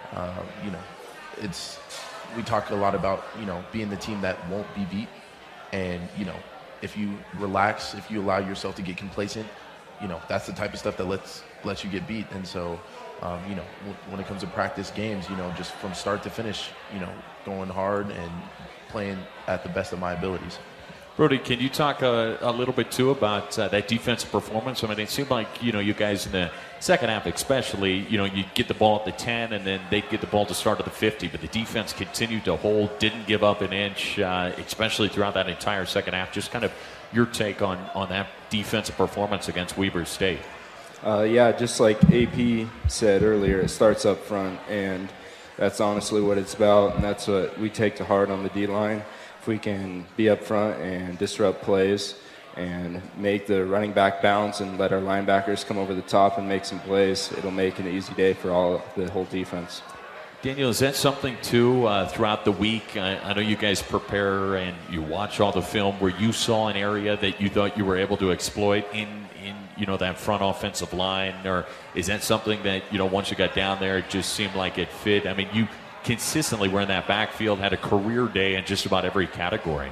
We talk a lot about being the team that won't be beat, and if you relax, if you allow yourself to get complacent, that's the type of stuff that lets you get beat. And so when it comes to practice games, just from start to finish, going hard and playing at the best of my abilities. Brody, can you talk a little bit, too, about that defensive performance? I mean, it seemed like, you guys in the second half especially, you get the ball at the 10, and then they'd get the ball to start at the 50. But the defense continued to hold, didn't give up an inch, especially throughout that entire second half. Just kind of your take on that defensive performance against Weber State. Just like AP said earlier, it starts up front, and that's honestly what it's about, and that's what we take to heart on the D-line. If we can be up front and disrupt plays and make the running back bounce and let our linebackers come over the top and make some plays, it'll make an easy day for the whole defense. Daniel, is that something, too, throughout the week? I know you guys prepare and you watch all the film where you saw an area that you thought you were able to exploit in that front offensive line, or is that something that, once you got down there, it just seemed like it fit? I mean, you consistently were in that backfield, had a career day in just about every category.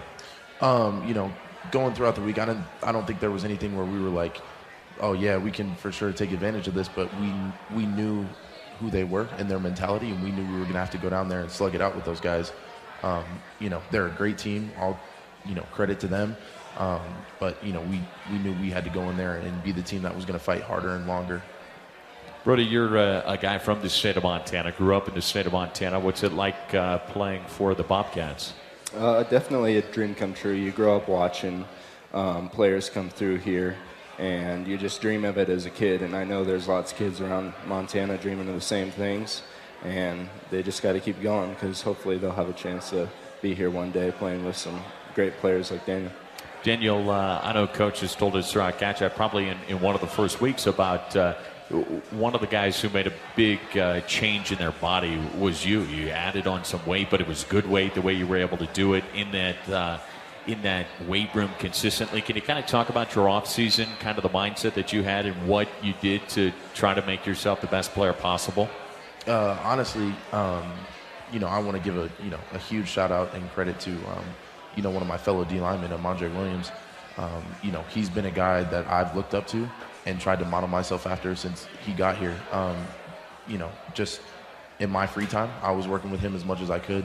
Going throughout the week, I don't think there was anything where we were like, oh, yeah, we can for sure take advantage of this, but we knew who they were and their mentality, and we knew we were going to have to go down there and slug it out with those guys. They're a great team. All, credit to them. But we knew we had to go in there and be the team that was going to fight harder and longer. Brody, you're a guy from the state of Montana, grew up in the state of Montana. What's it like playing for the Bobcats? Definitely a dream come true. You grow up watching players come through here, and you just dream of it as a kid. And I know there's lots of kids around Montana dreaming of the same things, and they just got to keep going because hopefully they'll have a chance to be here one day playing with some great players like Daniel. Daniel, I know Coach has told us throughout Catch Up probably in one of the first weeks about one of the guys who made a big change in their body was you. You added on some weight, but it was good weight, the way you were able to do it in that weight room consistently. Can you kind of talk about your off season, kind of the mindset that you had and what you did to try to make yourself the best player possible? Honestly, I want to give a huge shout out and credit to one of my fellow D linemen, Mondre Williams. He's been a guy that I've looked up to and tried to model myself after since he got here. Just in my free time, I was working with him as much as I could.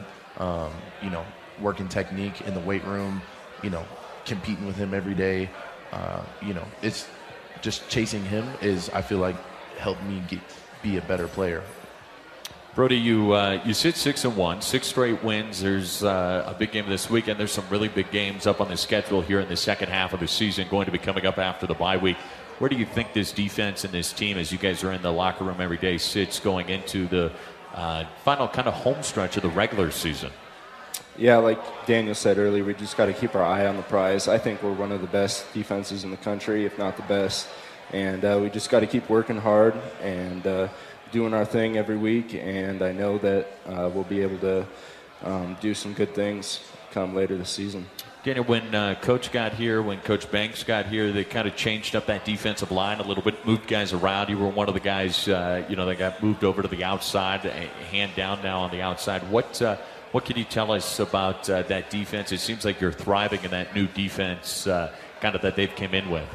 Working technique in the weight room, competing with him every day. It's just chasing him is, I feel like, helped me be a better player. Brody, you sit 6-1, 6 straight wins. There's a big game this weekend. There's some really big games up on the schedule here in the second half of the season going to be coming up after the bye week. Where do you think this defense and this team, as you guys are in the locker room every day, sits going into the final kind of home stretch of the regular season? Yeah, like Daniel said earlier, we just got to keep our eye on the prize. I think we're one of the best defenses in the country, if not the best. And we just got to keep working hard and doing our thing every week. And I know that we'll be able to do some good things come later this season. Daniel, when Coach got here, when Coach Banks got here, they kind of changed up that defensive line a little bit, moved guys around. You were one of the guys, that got moved over to the outside, hand down now on the outside. What can you tell us about that defense? It seems like you're thriving in that new defense, kind of that they've come in with.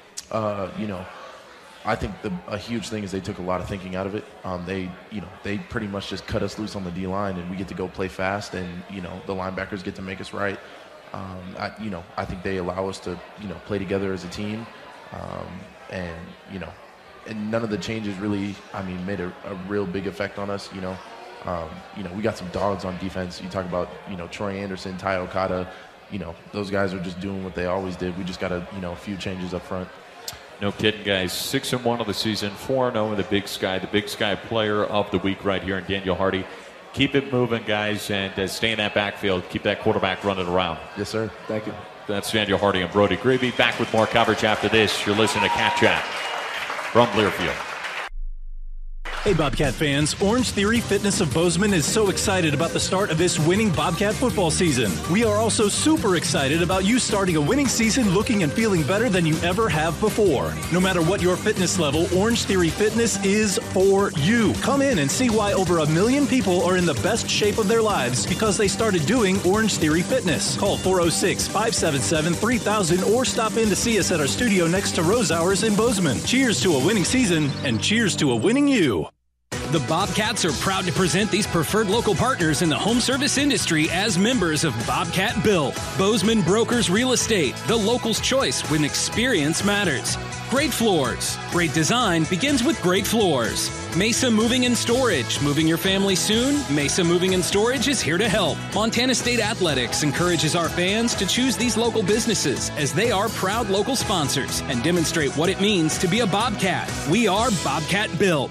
I think a huge thing is they took a lot of thinking out of it. They pretty much just cut us loose on the D line, and we get to go play fast, and the linebackers get to make us right. I think they allow us to play together as a team, and none of the changes really, made a real big effect on us. We got some dogs on defense. You talk about Troy Anderson, Ty Okada. Those guys are just doing what they always did. We just got a few changes up front. No kidding, guys. 6-1 of the season, 4-0 in the Big Sky. The Big Sky Player of the Week right here in Daniel Hardy. Keep it moving, guys, and stay in that backfield. Keep that quarterback running around. Yes, sir. Thank you. That's Daniel Hardy and Brody Grebe. Back with more coverage after this. You're listening to Cat Chat from Learfield. Hey, Bobcat fans. Orange Theory Fitness of Bozeman is so excited about the start of this winning Bobcat football season. We are also super excited about you starting a winning season looking and feeling better than you ever have before. No matter what your fitness level, Orange Theory Fitness is for you. Come in and see why over 1 million people are in the best shape of their lives because they started doing Orange Theory Fitness. Call 406-577-3000 or stop in to see us at our studio next to Rose Hours in Bozeman. Cheers to a winning season and cheers to a winning you. The Bobcats are proud to present these preferred local partners in the home service industry as members of Bobcat Built. Bozeman Brokers Real Estate, the local's choice when experience matters. Great floors. Great design begins with great floors. Mesa Moving and Storage. Moving your family soon? Mesa Moving and Storage is here to help. Montana State Athletics encourages our fans to choose these local businesses as they are proud local sponsors and demonstrate what it means to be a Bobcat. We are Bobcat Built.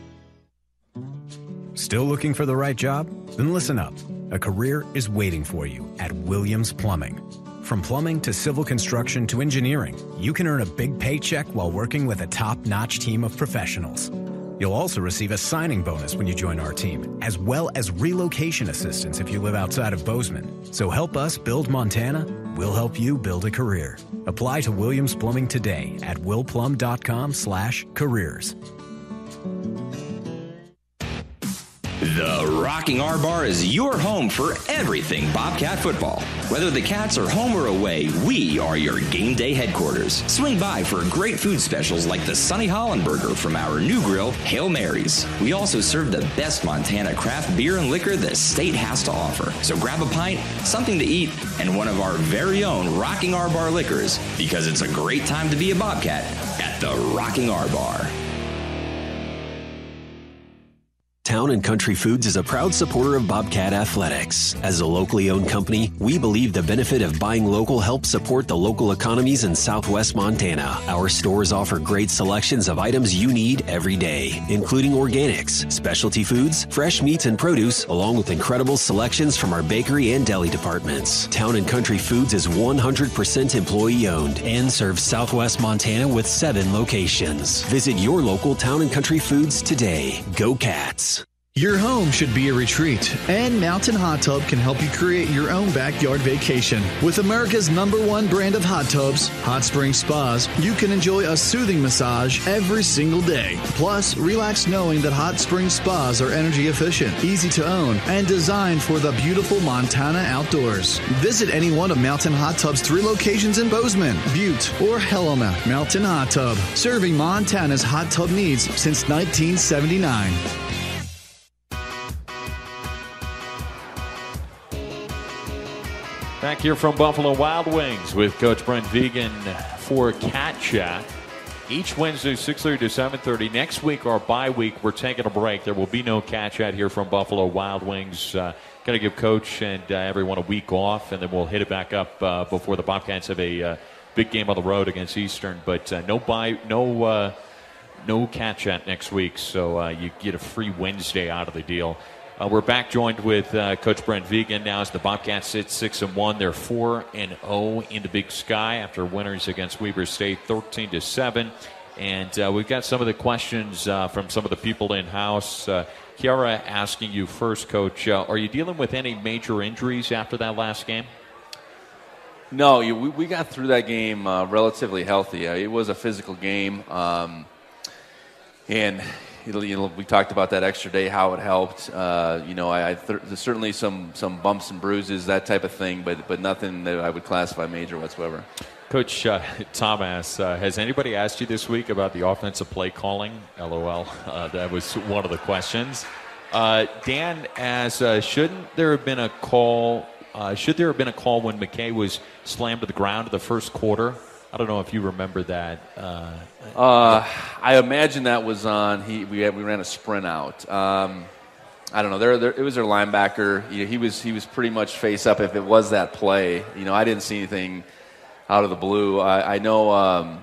Still looking for the right job? Then listen up. A career is waiting for you at Williams Plumbing. From plumbing to civil construction to engineering, you can earn a big paycheck while working with a top-notch team of professionals. You'll also receive a signing bonus when you join our team, as well as relocation assistance if you live outside of Bozeman. So help us build Montana, we'll help you build a career. Apply to Williams Plumbing today at willplum.com/careers. The Rocking R Bar is your home for everything Bobcat football. Whether the Cats are home or away, we are your game day headquarters. Swing by for great food specials like the Sunny Holland Burger from our new grill, Hail Marys. We also serve the best Montana craft beer and liquor the state has to offer. So grab a pint, something to eat, and one of our very own Rocking R Bar liquors, because it's a great time to be a Bobcat at the Rocking R Bar. Town & Country Foods is a proud supporter of Bobcat Athletics. As a locally owned company, we believe the benefit of buying local helps support the local economies in southwest Montana. Our stores offer great selections of items you need every day, including organics, specialty foods, fresh meats and produce, along with incredible selections from our bakery and deli departments. Town & Country Foods is 100% employee-owned and serves southwest Montana with 7 locations. Visit your local Town & Country Foods today. Go Cats! Your home should be a retreat, and Mountain Hot Tub can help you create your own backyard vacation. With America's #1 brand of hot tubs, Hot Spring Spas, you can enjoy a soothing massage every single day. Plus, relax knowing that Hot Spring Spas are energy efficient, easy to own, and designed for the beautiful Montana outdoors. Visit any one of Mountain Hot Tub's 3 locations in Bozeman, Butte, or Helena. Mountain Hot Tub, serving Montana's hot tub needs since 1979. Back here from Buffalo Wild Wings with Coach Brent Vigen for Cat Chat. Each Wednesday, 6:30 to 7:30. Next week, our bye week, we're taking a break. There will be no Cat Chat here from Buffalo Wild Wings. Got to give Coach and everyone a week off, and then we'll hit it back up before the Bobcats have a big game on the road against Eastern. But no Cat Chat next week, so you get a free Wednesday out of the deal. We're back joined with Coach Brent Vigen now as the Bobcats sit 6-1. They're 4-0 in the Big Sky after winners against Weber State 13-7. And we've got some of the questions from some of the people in-house. Kiara asking you first, Coach, are you dealing with any major injuries after that last game? No, we got through that game relatively healthy. It was a physical game. And we talked about that extra day, how it helped. There's certainly some bumps and bruises, that type of thing, but nothing that I would classify major whatsoever. Coach Tom asks, has anybody asked you this week about the offensive play calling? LOL. That was one of the questions. Dan asks, shouldn't there have been a call? Should there have been a call when McKay was slammed to the ground in the first quarter? I don't know if you remember that. I imagine that was on. We ran a sprint out. I don't know. It was their linebacker. He was pretty much face up. If it was that play, I didn't see anything out of the blue. I know.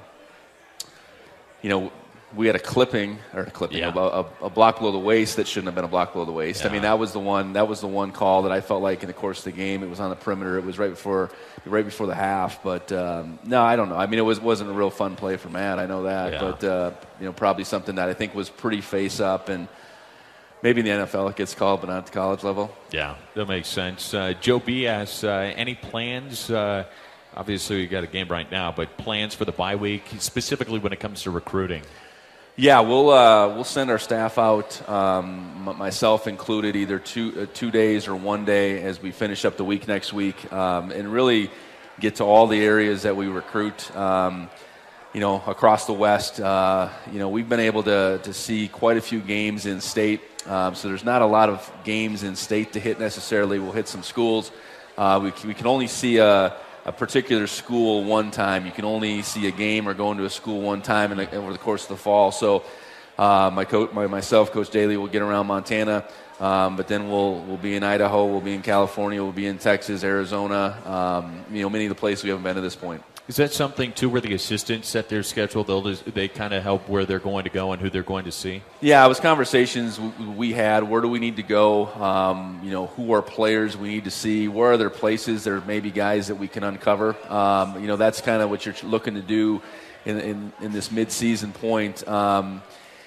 We had a block below the waist that shouldn't have been a block below the waist. Yeah. I mean, that was the one call that I felt like in the course of the game. It was on the perimeter. It was right before the half. But no, I don't know. I mean, it wasn't a real fun play for Matt. I know that. Yeah. But probably something that I think was pretty face up, and maybe in the NFL it gets called, but not at the college level. Yeah, that makes sense. Joe B asks, any plans? Obviously, we got a game right now, but plans for the bye week, specifically when it comes to recruiting. Yeah, we'll send our staff out, myself included, either two days or 1 day as we finish up the week next week, and really get to all the areas that we recruit. Across the West, we've been able to see quite a few games in state. So there's not a lot of games in state to hit necessarily. We'll hit some schools. We can only see a particular school one time. You can only see a game or go into a school one time over the course of the fall. So myself, Coach Daly, will get around Montana, but then we'll be in Idaho, we'll be in California, we'll be in Texas, Arizona, many of the places we haven't been to this point. Is that something, too, where the assistants set their schedule? They kind of help where they're going to go and who they're going to see? Yeah, it was conversations we had. Where do we need to go? Who are players we need to see? Where are there places there may be guys that we can uncover? That's kind of what you're looking to do in this mid-season point.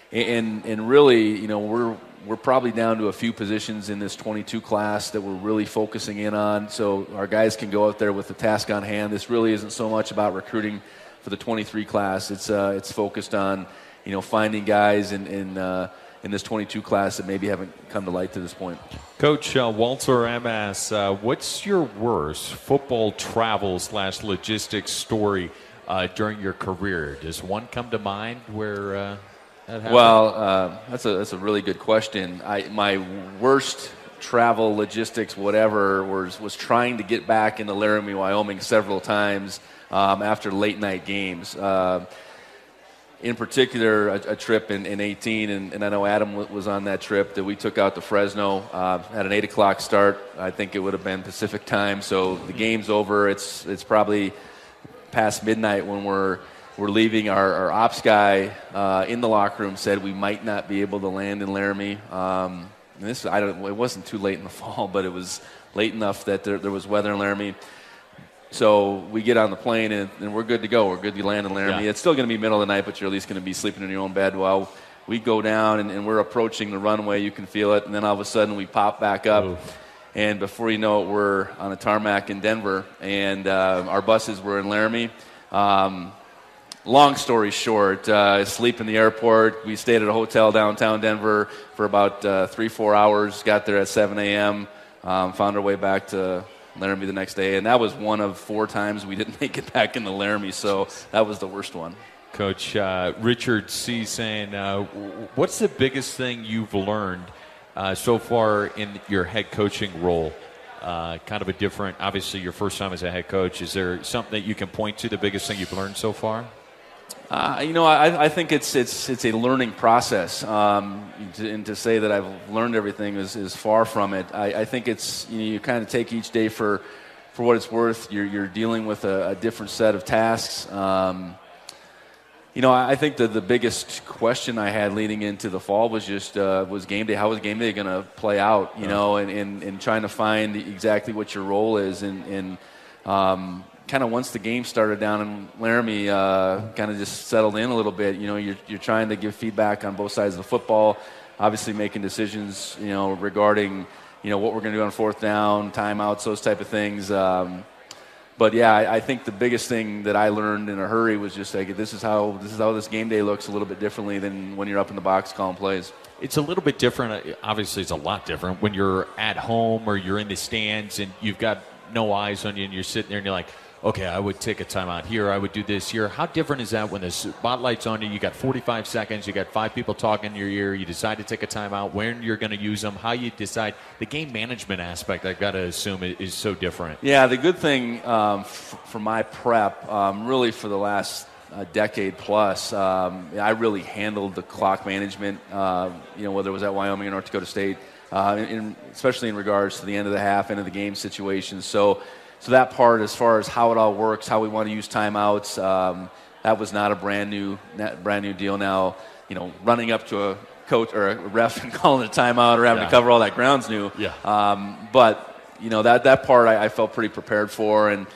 And really, we're probably down to a few positions in this 22 class that we're really focusing in on, so our guys can go out there with the task on hand. This really isn't so much about recruiting for the 23 class. It's focused on, finding guys in this 22 class that maybe haven't come to light to this point. Coach Walter MS, what's your worst football travel/logistics story during your career? Does one come to mind where that happened? Well, that's a really good question. My worst travel, logistics, whatever, was trying to get back into Laramie, Wyoming several times after late night games. In particular, a trip in 18, and I know Adam was on that trip that we took out to Fresno at an 8 o'clock start. I think it would have been Pacific time, so the game's over. It's probably past midnight when we're leaving. Our ops guy in the locker room said we might not be able to land in Laramie. It wasn't too late in the fall, but it was late enough that there was weather in Laramie. So we get on the plane, and we're good to go. We're good to land in Laramie. Yeah. It's still going to be middle of the night, but you're at least going to be sleeping in your own bed. Well, we go down, and we're approaching the runway. You can feel it. And then all of a sudden, we pop back up. Oof. And before you know it, we're on a tarmac in Denver. And our buses were in Laramie. Long story short, sleep in the airport. We stayed at a hotel downtown Denver for about 3-4 hours. Got there at 7 a.m., found our way back to Laramie the next day, and that was one of 4 times we didn't make it back into Laramie, so that was the worst one. Coach Richard C. saying, what's the biggest thing you've learned so far in your head coaching role? Kind of a different, obviously your first time as a head coach. Is there something that you can point to, the biggest thing you've learned so far? I think it's a learning process, and to say that I've learned everything is far from it. I think it's you kind of take each day for what it's worth. You're dealing with a different set of tasks. I think that the biggest question I had leading into the fall was just was game day. How was game day going to play out? And trying to find exactly what your role is, and kind of once the game started down in Laramie, kind of just settled in a little bit. You're trying to give feedback on both sides of the football, obviously making decisions, regarding, what we're going to do on fourth down, timeouts, those type of things. But yeah, I think the biggest thing that I learned in a hurry was just like, this is how this game day looks a little bit differently than when you're up in the box calling plays. It's a little bit different. Obviously, it's a lot different when you're at home or you're in the stands and you've got no eyes on you and you're sitting there and you're like, okay, I would take a timeout here. I would do this here. How different is that when the spotlight's on you? You got 45 seconds. You got 5 people talking in your ear. You decide to take a timeout, when you're going to use them, how you decide. The game management aspect, I've got to assume, is so different. Yeah, the good thing for my prep, really for the last decade plus, I really handled the clock management, whether it was at Wyoming or North Dakota State, especially in regards to the end of the half, end of the game situations. So that part, as far as how it all works, how we want to use timeouts, that was not a brand new deal. Now, running up to a coach or a ref and calling a timeout or having to cover all that ground's new. Yeah. But that part I felt pretty prepared for, and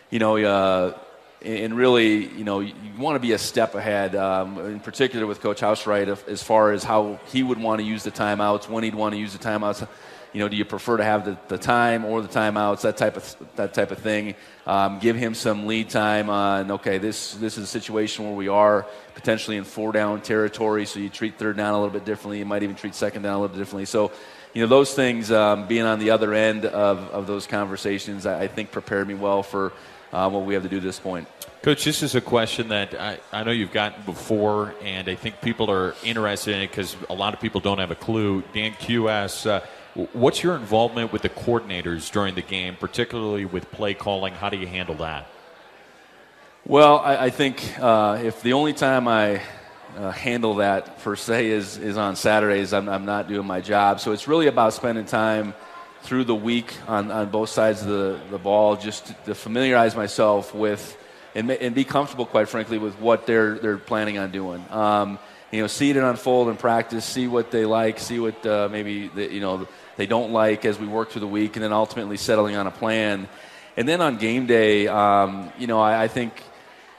and really, you want to be a step ahead, in particular with Coach Housewright, as far as how he would want to use the timeouts, when he'd want to use the timeouts. Do you prefer to have the time or the timeouts, that type of thing? Give him some lead time on, okay, this is a situation where we are potentially in 4-down territory, so you treat third down a little bit differently. You might even treat second down a little bit differently. So, those things, being on the other end of those conversations, I think prepared me well for what we have to do at this point. Coach, this is a question that I know you've gotten before, and I think people are interested in it because a lot of people don't have a clue. Dan Q asks, what's your involvement with the coordinators during the game, particularly with play calling? How do you handle that? Well, I think if the only time I handle that, per se, is on Saturdays, I'm not doing my job. So it's really about spending time through the week on both sides of the ball, just to familiarize myself with and be comfortable, quite frankly, with what they're planning on doing. See it unfold in practice, see what they like, see what maybe they don't like as we work through the week, and then ultimately settling on a plan. And then on game day, I think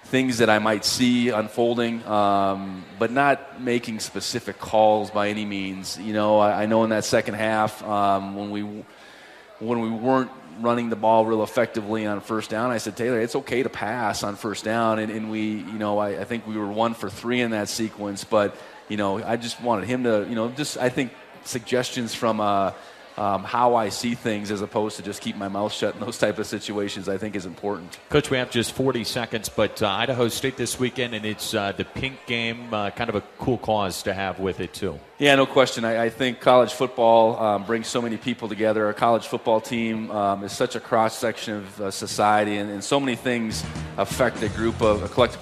things that I might see unfolding, but not making specific calls by any means. You know, I know in that second half when we weren't running the ball real effectively on first down, I said, Taylor, it's okay to pass on first down, and we, you know, I think we were 1 for 3 in that sequence, but, you know, I just wanted him to, you know, just, I think, suggestions from how I see things as opposed to just keep my mouth shut in those type of situations, I think is important. Coach, we have just 40 seconds, but Idaho State this weekend, and it's the pink game, kind of a cool cause to have with it too. Yeah, no question. I think college football brings so many people together. Our college football team is such a cross-section of society, and so many things affect a group of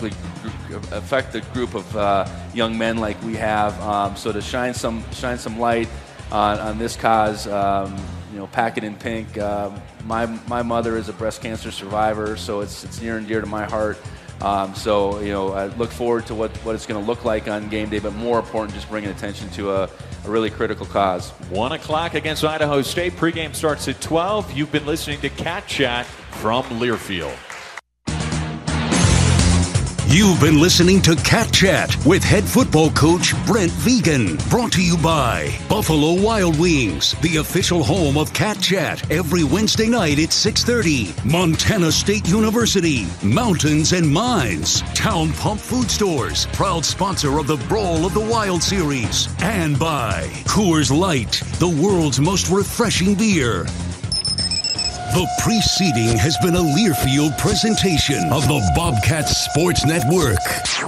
young men like we have. So to shine some light on this cause, you know, pack it in pink. My mother is a breast cancer survivor, so it's near and dear to my heart. So, you know, I look forward to what it's going to look like on game day, but more important, just bringing attention to a really critical cause. 1 o'clock against Idaho State. Pregame starts at 12. You've been listening to Cat Chat from Learfield. You've been listening to Cat Chat with head football coach Brent Vigen. Brought to you by Buffalo Wild Wings, the official home of Cat Chat, every Wednesday night at 6:30. Montana State University, Mountains and Mines, Town Pump Food Stores, proud sponsor of the Brawl of the Wild Series. And by Coors Light, the world's most refreshing beer. The preceding has been a Learfield presentation of the Bobcats Sports Network.